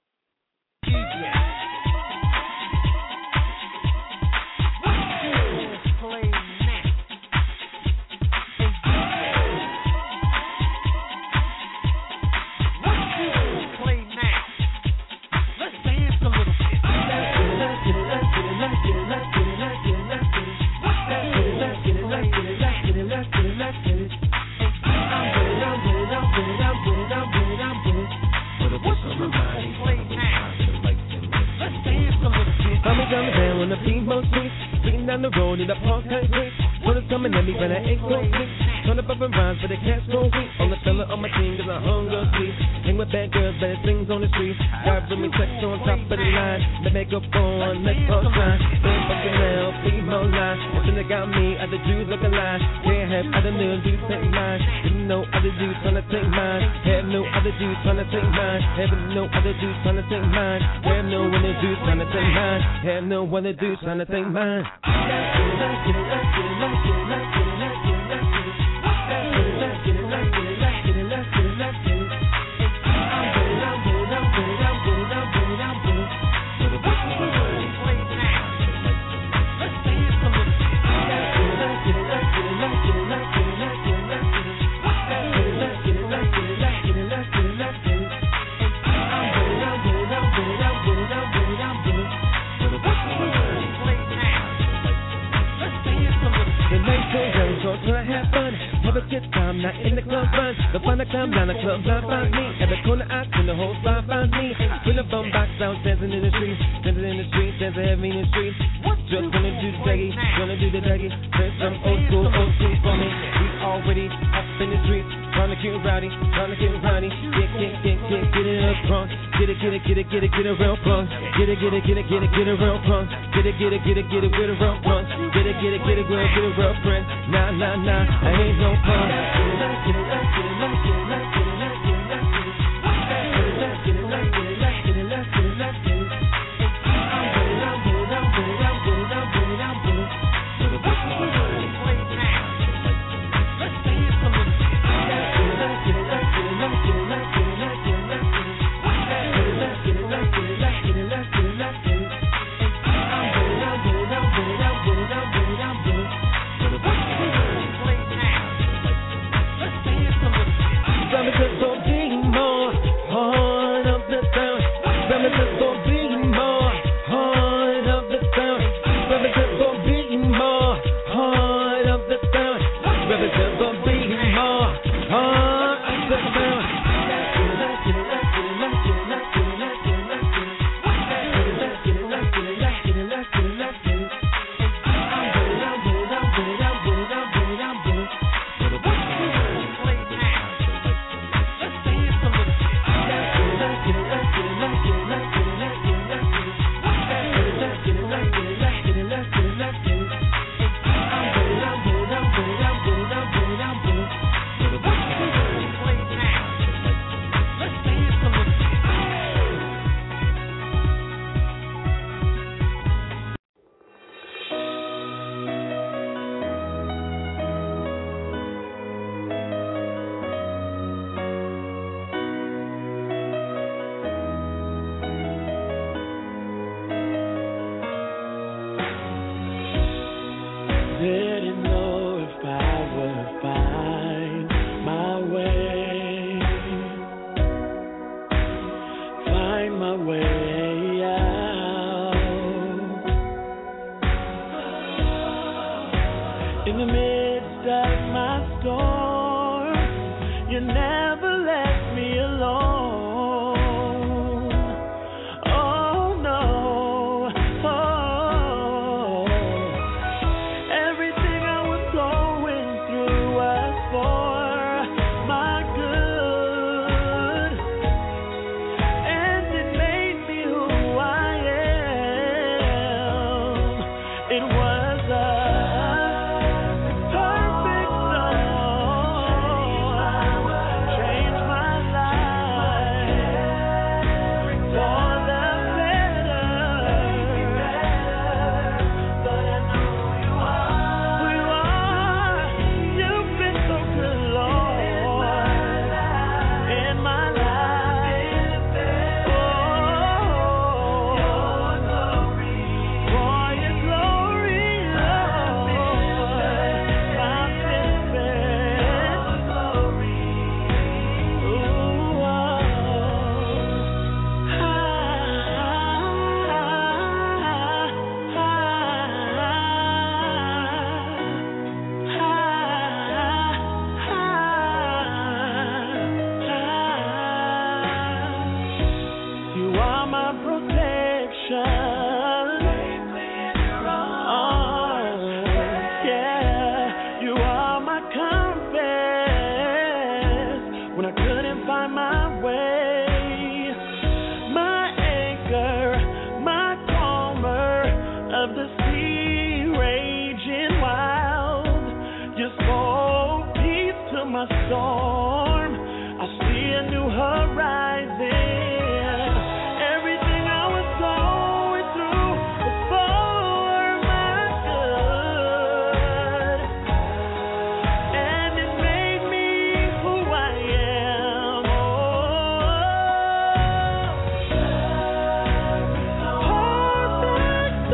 Down the band when the people sweet, sitting down the road in the park concrete. When it's coming at me, but I ain't gon' sleep. Turn up up and rhymes, but the cats gon' weep. On the fella on my team, cause I hunger sleep. Hang with bad girls, bad things on the street. God bring me sex on top of the line. The makeup on, let's go shine. Been fucking now, please no lie. Nothing that got me, other dudes look alive. Can't have other new dudes take mine. Didn't know other dudes tryna take mine. Have no other dudes tryna take mine. Having no other dudes tryna take mine. Have no other dudes tryna take mine. Have no other dudes tryna take mine. Trying to have fun, have a good time, not in the club run. The fun to come down the club, not find me. At the corner, I turn the whole spot find me. Bring the bum box out, dancing in the streets, dancing in the streets, dancing heavy in the streets. Just gonna do the daggy, gonna do the daggy. Play some old school, old school for me. We already up in the streets, trying to get rowdy, trying to get rowdy. Get, get, get, get, get it up drunk. Get it, get it, get it, get it, get it real drunk. Get it, get it, get it, get it, get it real drunk. Get it, get it, get it, get it, get it real drunk. Get it, get it, get it, get it, get it real friend. Nah, nah, nah, I ain't no fun. In the midst of my storm, you never left me alone. Oh no, oh, everything I was going through was for my good, and it made me who I am. It was a storm, I see a new horizon. Everything I was going through was for my good, and it made me who I am. Perfect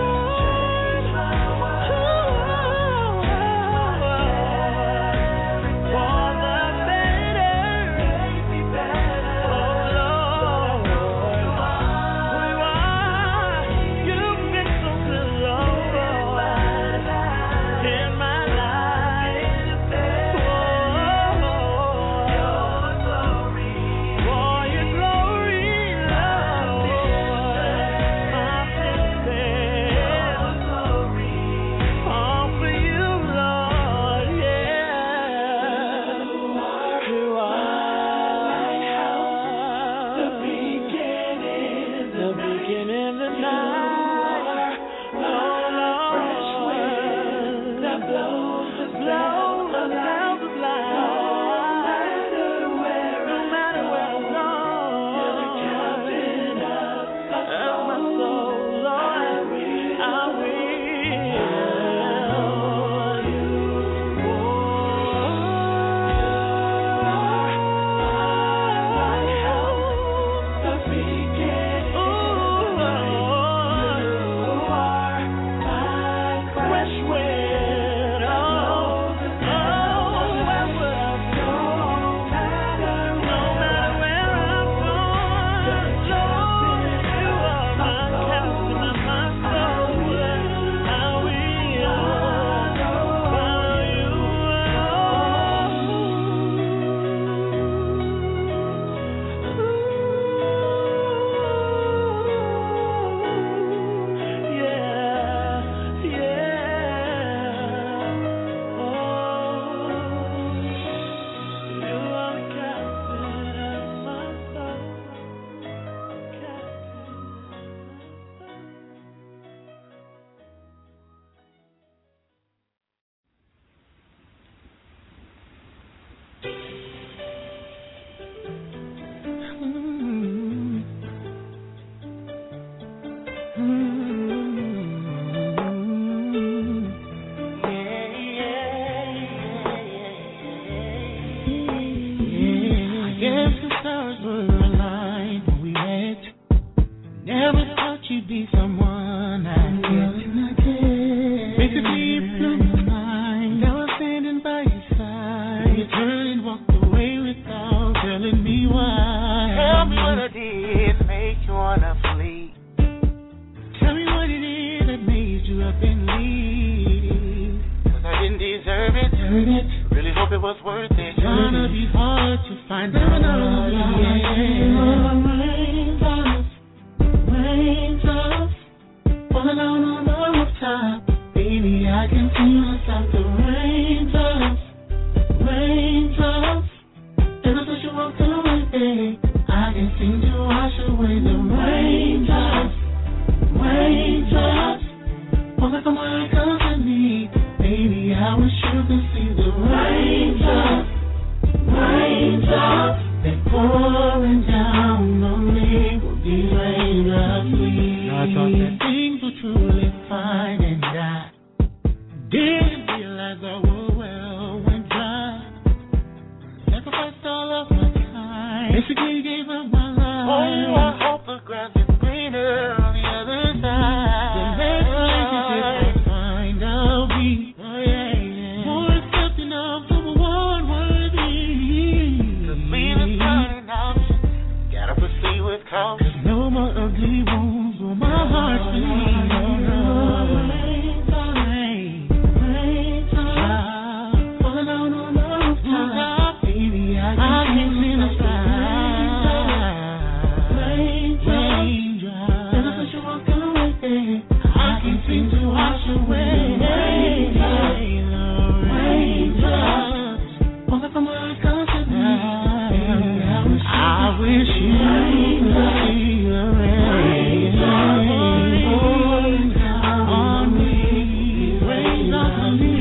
heard it. Really hope it was worth it. Trying to be hard to find out. Raindrops, raindrops, falling down on the rooftop. Baby, I can feel the sound of raindrops, raindrops. Ever since you walked away, I can seem to wash away the raindrops, raindrops. Falling from my company, baby, I wish you could see the raindrops, raindrops. They're pouring down on me. Will these raindrops leave? I thought that things were truly fine, and I didn't realize our well went dry. Sacrificed all of my time, basically gave up my life. Oh, I hope the grass is greener on the other side. The next relationship I find, I'll be, oh yeah, yeah, more accepting of the one worthy. The meanest burning out, gotta proceed with caution. Cause no more ugly wounds will my heart see. Oh no. I wish you could see the rain on me, rain on me.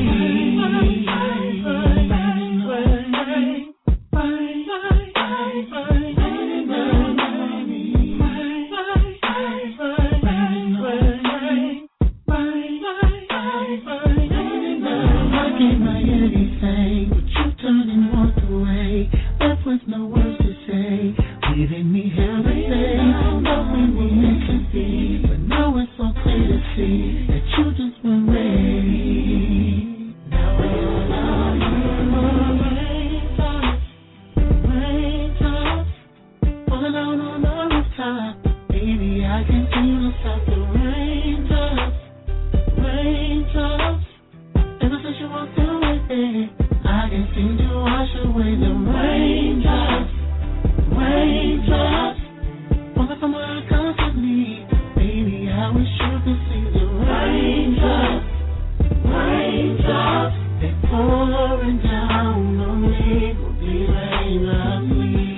I gave my everything, but you turned and walked away. Left with no words to say, leaving me hesitating. Thought we were meant to be, but now it's so clear to see that you just weren't ready. Now it's not you. Raindrops, raindrops, falling down on the rooftop. Baby, I can feel the sound of raindrops, raindrops. Ever since you walked away, I can seem to wash away the raindrops, raindrops. Falling from where I constantly, baby, I wish you could see the raindrops, raindrops. They're pouring down on me. Will these raindrops leave?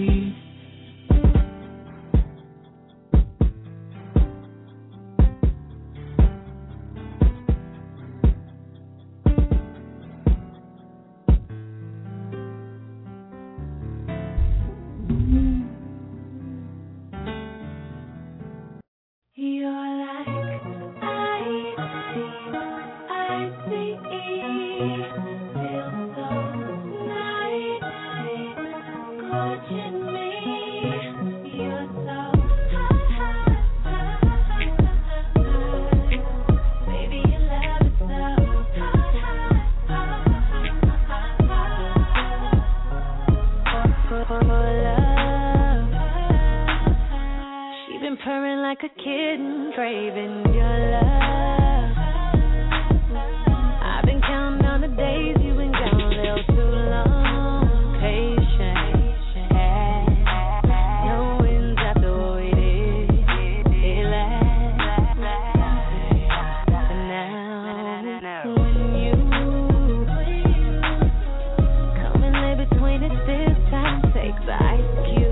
You're like ice, ice, feel so nice, scorching me. You're so hot, baby, your love is so hot, love. She been purring like a kitten, craving your love. I've been counting down the days you've been gone a little too long. Patient, no wins after what we did. It lasts. And now, when you come and lay between us this time, take the ice cube.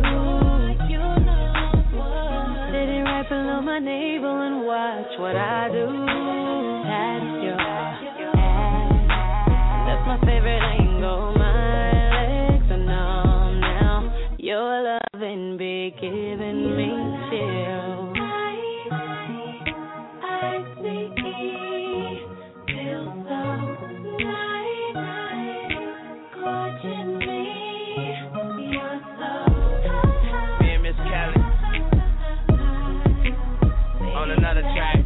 Below my navel and watch what I do. That's your ass. That's my favorite angle. My legs are numb now. Your loving be giving me chills. I see, feel so nice, scorching me. You're so hot. Me and Miss Kelly on another track.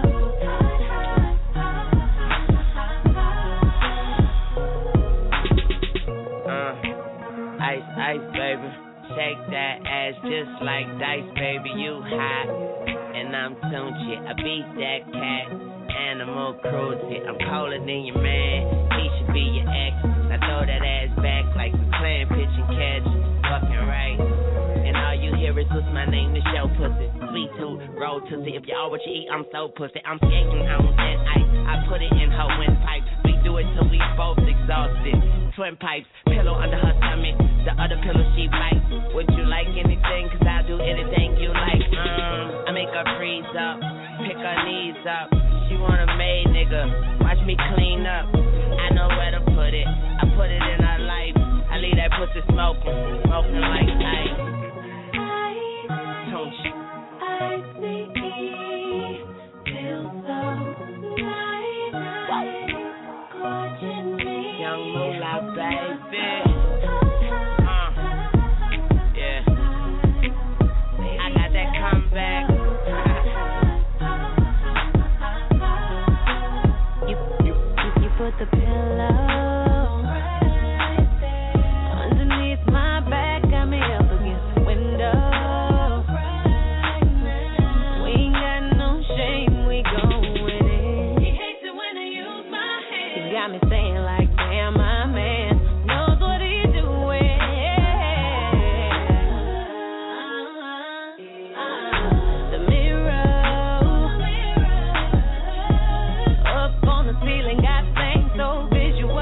Uh, ice, ice, baby. Shake that ass just like dice, baby. You hot, and I'm Tunchi. I beat that cat, animal cruelty. I'm colder than your man, he should be your ex. Now throw that ass back like we playing pitch and catch. Fucking right. And all you hear is what's my name, the show pussy. Sweet tooth, roll pussy. If y'all what you eat, I'm so pussy. I'm skating on that ice. I put it in her windpipe. We do it till we both exhausted. Twin pipes, pillow under her stomach. The other pillow she bites. Would you like anything? Cause I'll do anything you like. Mm, I make her freeze up, pick her knees up. She want a maid nigga. Watch me clean up. I know where to put it. I put it in her life. I leave that pussy smoking, smoking like ice. Don't you? I see, feel so nice, watching me. Young Moolah, baby. Uh, yeah. I got that comeback. You, you, you, you put the pillow underneath my back, got me up against the window. Got me saying like, damn, my man knows what he's doing. The mirror up on the ceiling got things so visual,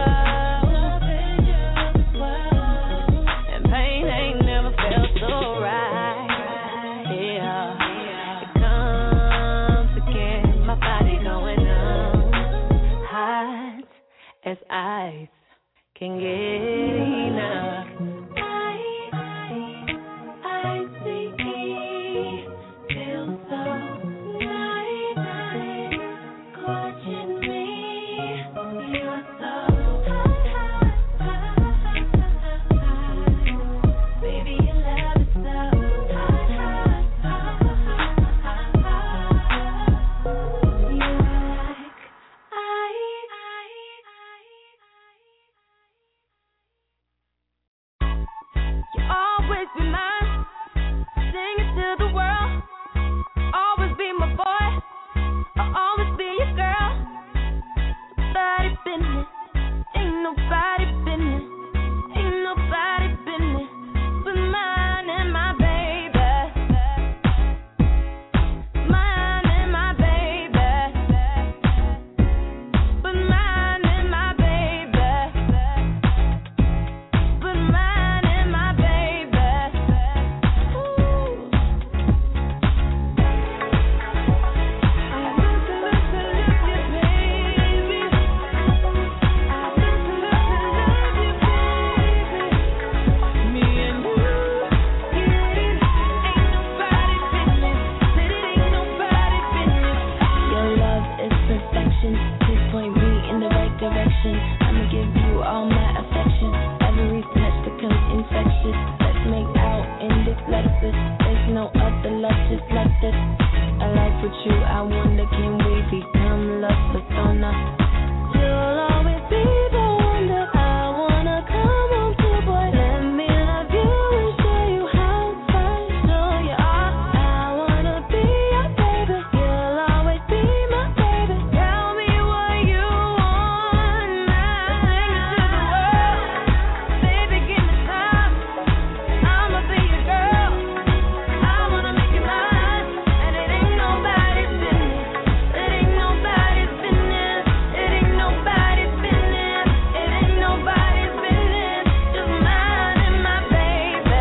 and pain ain't never felt so right. Yeah, it comes again, my body going numb, hot as ice can get enough. I, I see, feel so nice, watching me. You're so hot, baby, your love is so hot. You're like always be mine, sing it to the world. Always be my boy, I'll always be your girl. Nobody business, ain't nobody business, ain't nobody business but mine and my baby, mine and my baby, but mine and my baby, but mine and my baby. I'ma give you all my affection. Every touch becomes infectious. Let's make out in this lettuce. There's no other love just like this. I like with you, I wonder can we become love persona? You'll always be the one that I wanna come home to, boy. Let me love you and show you how special you are. I wanna be your baby. You'll always be my baby. Tell me what you want now. Sing it to the world. Baby, give me time. I'ma be your girl. I wanna make you mine. And it ain't nobody's business. It ain't nobody's business. It ain't nobody's business. It ain't nobody's business. Just mine and my baby.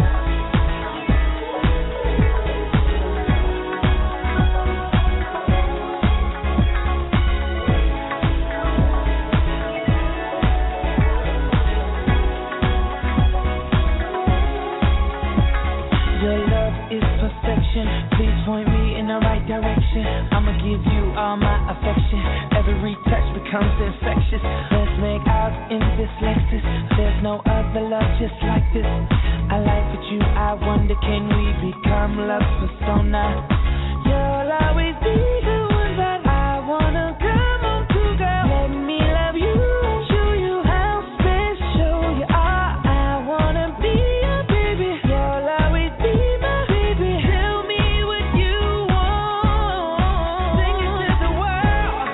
Your love is perfection. Please point me in the right direction. I'ma give you all my affection. Every touch becomes infectious. Let's make out in this Lexus. There's no other love just like this. I like with you. I wonder can we become love persona? You'll always be the one that I wanna come home to, girl. Let me love you and show you how special you are. I wanna be your baby. You'll always be my baby. Tell me what you want. Sing it to the world.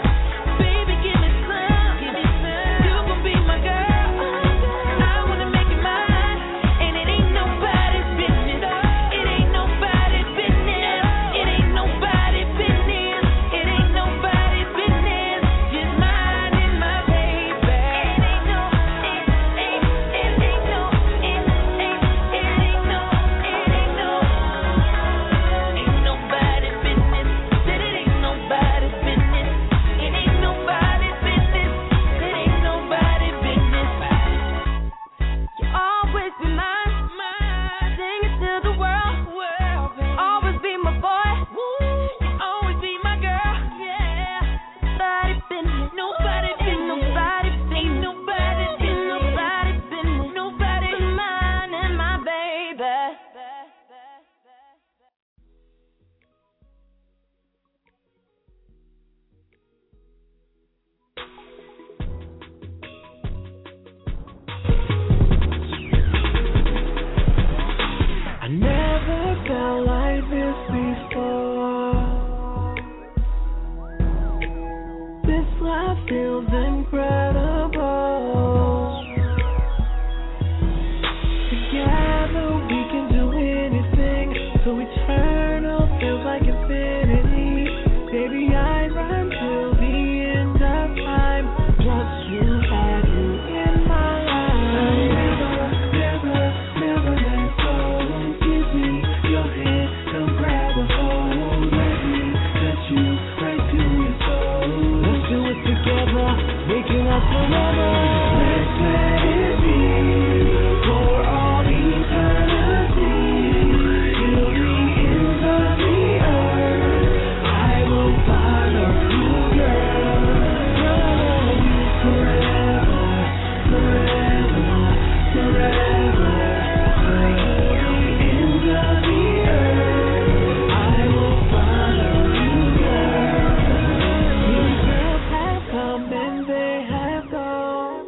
been it. Nobody been nobody. Ain't nobody been nobody been it. Nobody but mine and my baby. I never felt like this before. This life feels incredible. Together we can do anything. So eternal feels like infinity. Baby, I run till the end of time. Just you and you in my life. I never, never, never let go. Give me your hand, come grab a hold. Let me touch you right to your soul. Let's do it together, make it last forever. Let's let it be for all eternity. Till the ends of the earth, I will follow you, girl. Love you forever, forever, forever. Till the ends of the earth, I will follow you, girl. These girls have come and they have gone,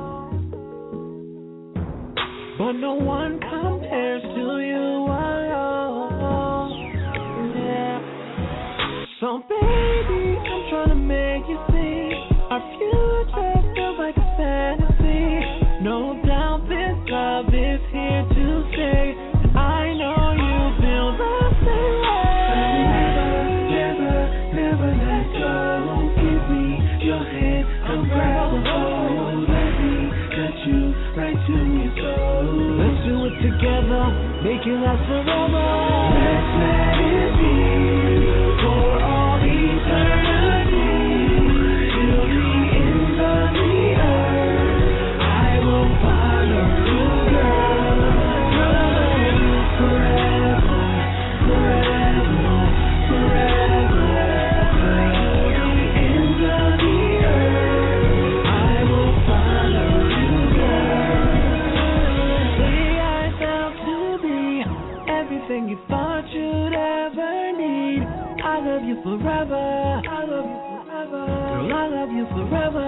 but no one compares to you alone. Yeah. So baby, I'm trying to make you see our future feels like a fantasy. No doubt this love is here to stay, and I know you feel the same way. Never, never, never let go. Give me your hand, come grab a hold. Let me touch you right to your soul. Let's do it together, make it last forever. Let's let it be for all eternity. Till the ends of the earth, I will follow you, girl. Love you forever, forever, forever. Till the ends of the earth, I will follow you, girl. Say I found to be everything you thought you'd ever need. I love you forever. I love you forever. Girl, I love you forever.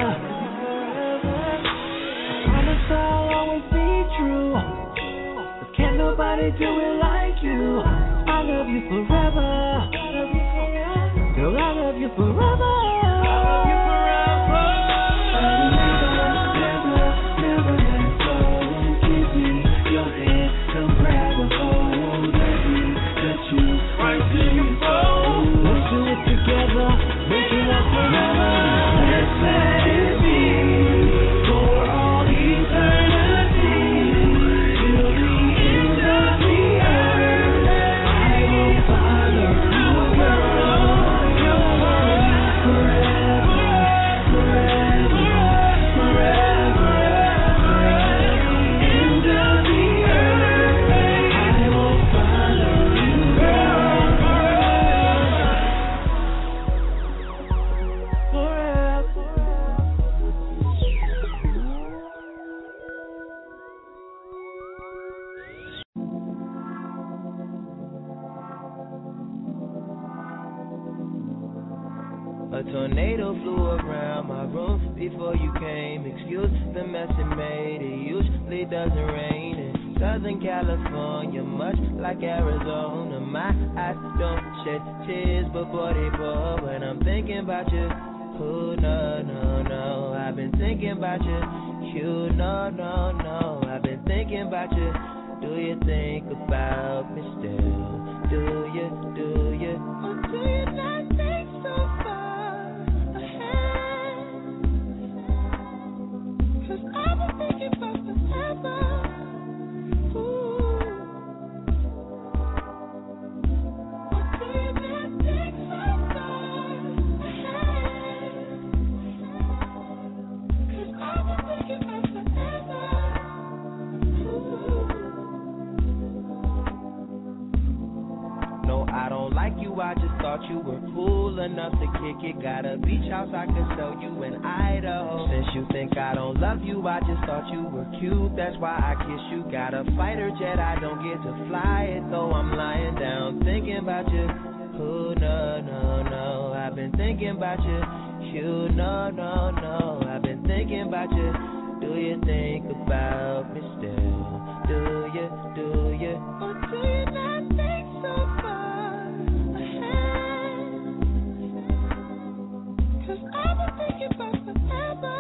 Promise I'll always be true. But can't nobody do it like you. I love you forever. Girl, I love you forever. I love you forever. Never, never, never let go. Give me your hand, come grab a hold. Let me touch you right to your soul. Let's do it together, make it last forever. Let's let it be for all eternity. Till the end of the earth, I will follow you, girl. Forever, forever, forever. Till the end of the earth, I will follow you, girl. Forever. A tornado flew around my room before you came. Excuse the mess it made. It usually doesn't rain in Southern California, much like Arizona. My eyes don't shed tears, but boy they pour when I'm thinking about you. Oh no, no, no, I've been thinking about you. You no, no, no, I've been thinking about you. Do you think about me still? Do you, do you? Or do you not think so far ahead? 'Cause I've been thinking about forever. Ooh. Or do you not think so far ahead? 'Cause I've been thinking about forever. Ooh. No, I don't like you, I just thought thought you were cool enough to kick it. Got a beach house I could sell you in Idaho. Since you think I don't love you, I just thought you were cute. That's why I kiss you. Got a fighter jet, I don't get to fly it, though I'm lying down thinking about you. Oh, no, no, no, I've been thinking about you. You, no, no, no, I've been thinking about you. Do you think about me still? Do you, do you? Or do you not think so far ahead? 'Cause I've been thinking about forever.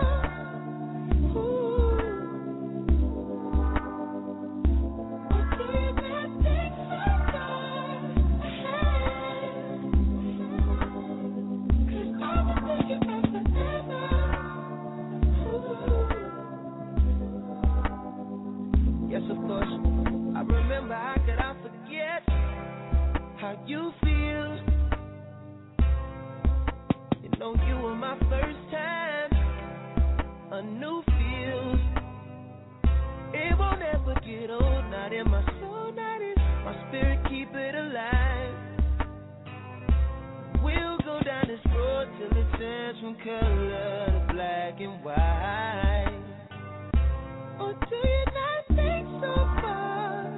How could I forget how you feel? You know you were my first time, a new feel. It won't ever get old, not in my soul, not in my spirit, keep it alive. We'll go down this road till it turns from color to black and white. Or do you not think so far?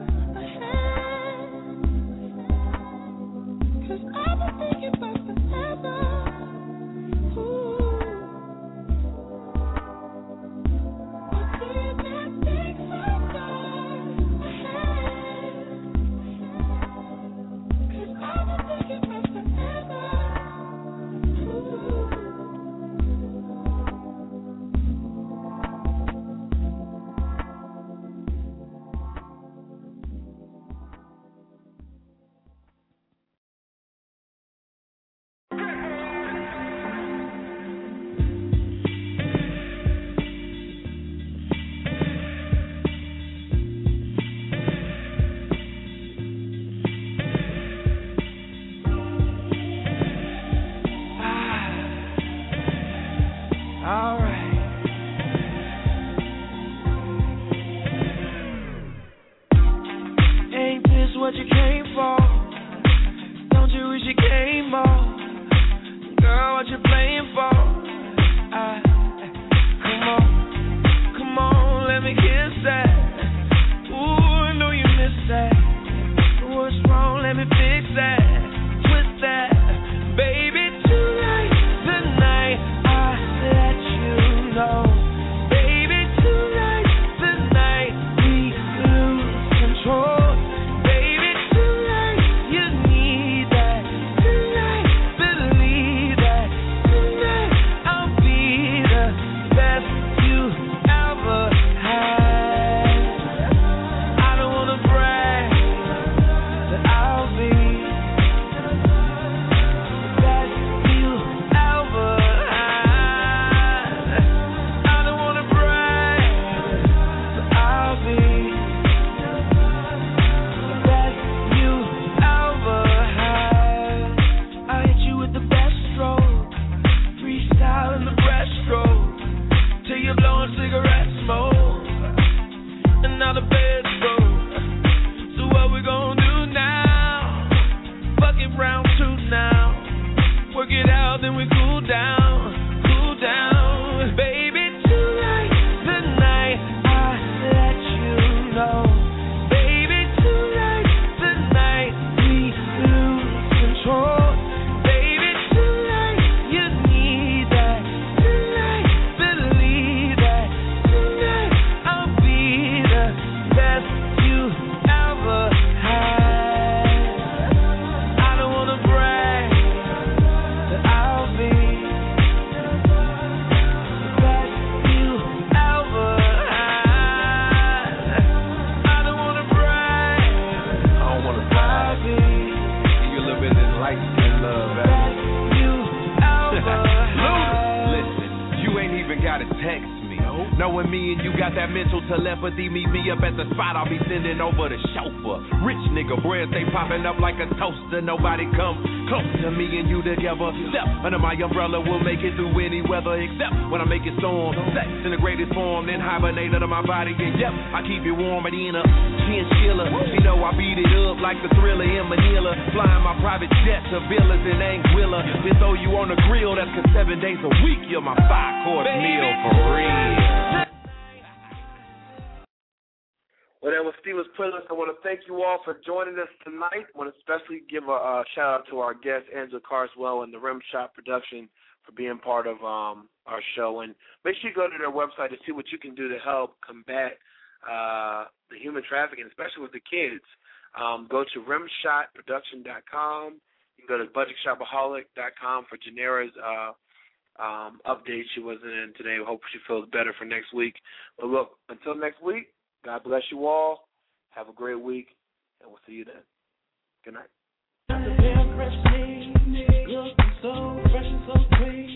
I've been thinking about forever. Ooh. Or do you not think so far ahead? 'Cause I've been thinking about forever. Ooh. telepathy, meet me up at the spot, I'll be sending over the chauffeur. Rich nigga bread, they popping up like a toaster. Nobody come close to me and you together. Step under my umbrella, we'll make it through any weather, except when I make it storm. Sex in the greatest form, then hibernate under my body. And yep, I keep you warm at the end of chinchilla. You know I beat it up like the Thriller in Manila. Flying my private jet to villas in Anguilla. Then throw you on the grill, that's cause seven days a week you're my five-course meal for real. Well, that was Steven's Playlist. I want to thank you all for joining us tonight. I want to especially give a, a shout-out to our guest, Angela Carswell, and the Rim Shot Production for being part of um, our show. And make sure you go to their website to see what you can do to help combat uh, the human trafficking, especially with the kids. Um, go to rim shot production dot com. You can go to budget shopaholic dot com for Janera's uh, um, update. She wasn't in today. We hope she feels better for next week. But look, until next week, God bless you all. Have a great week, and we'll see you then. Good night.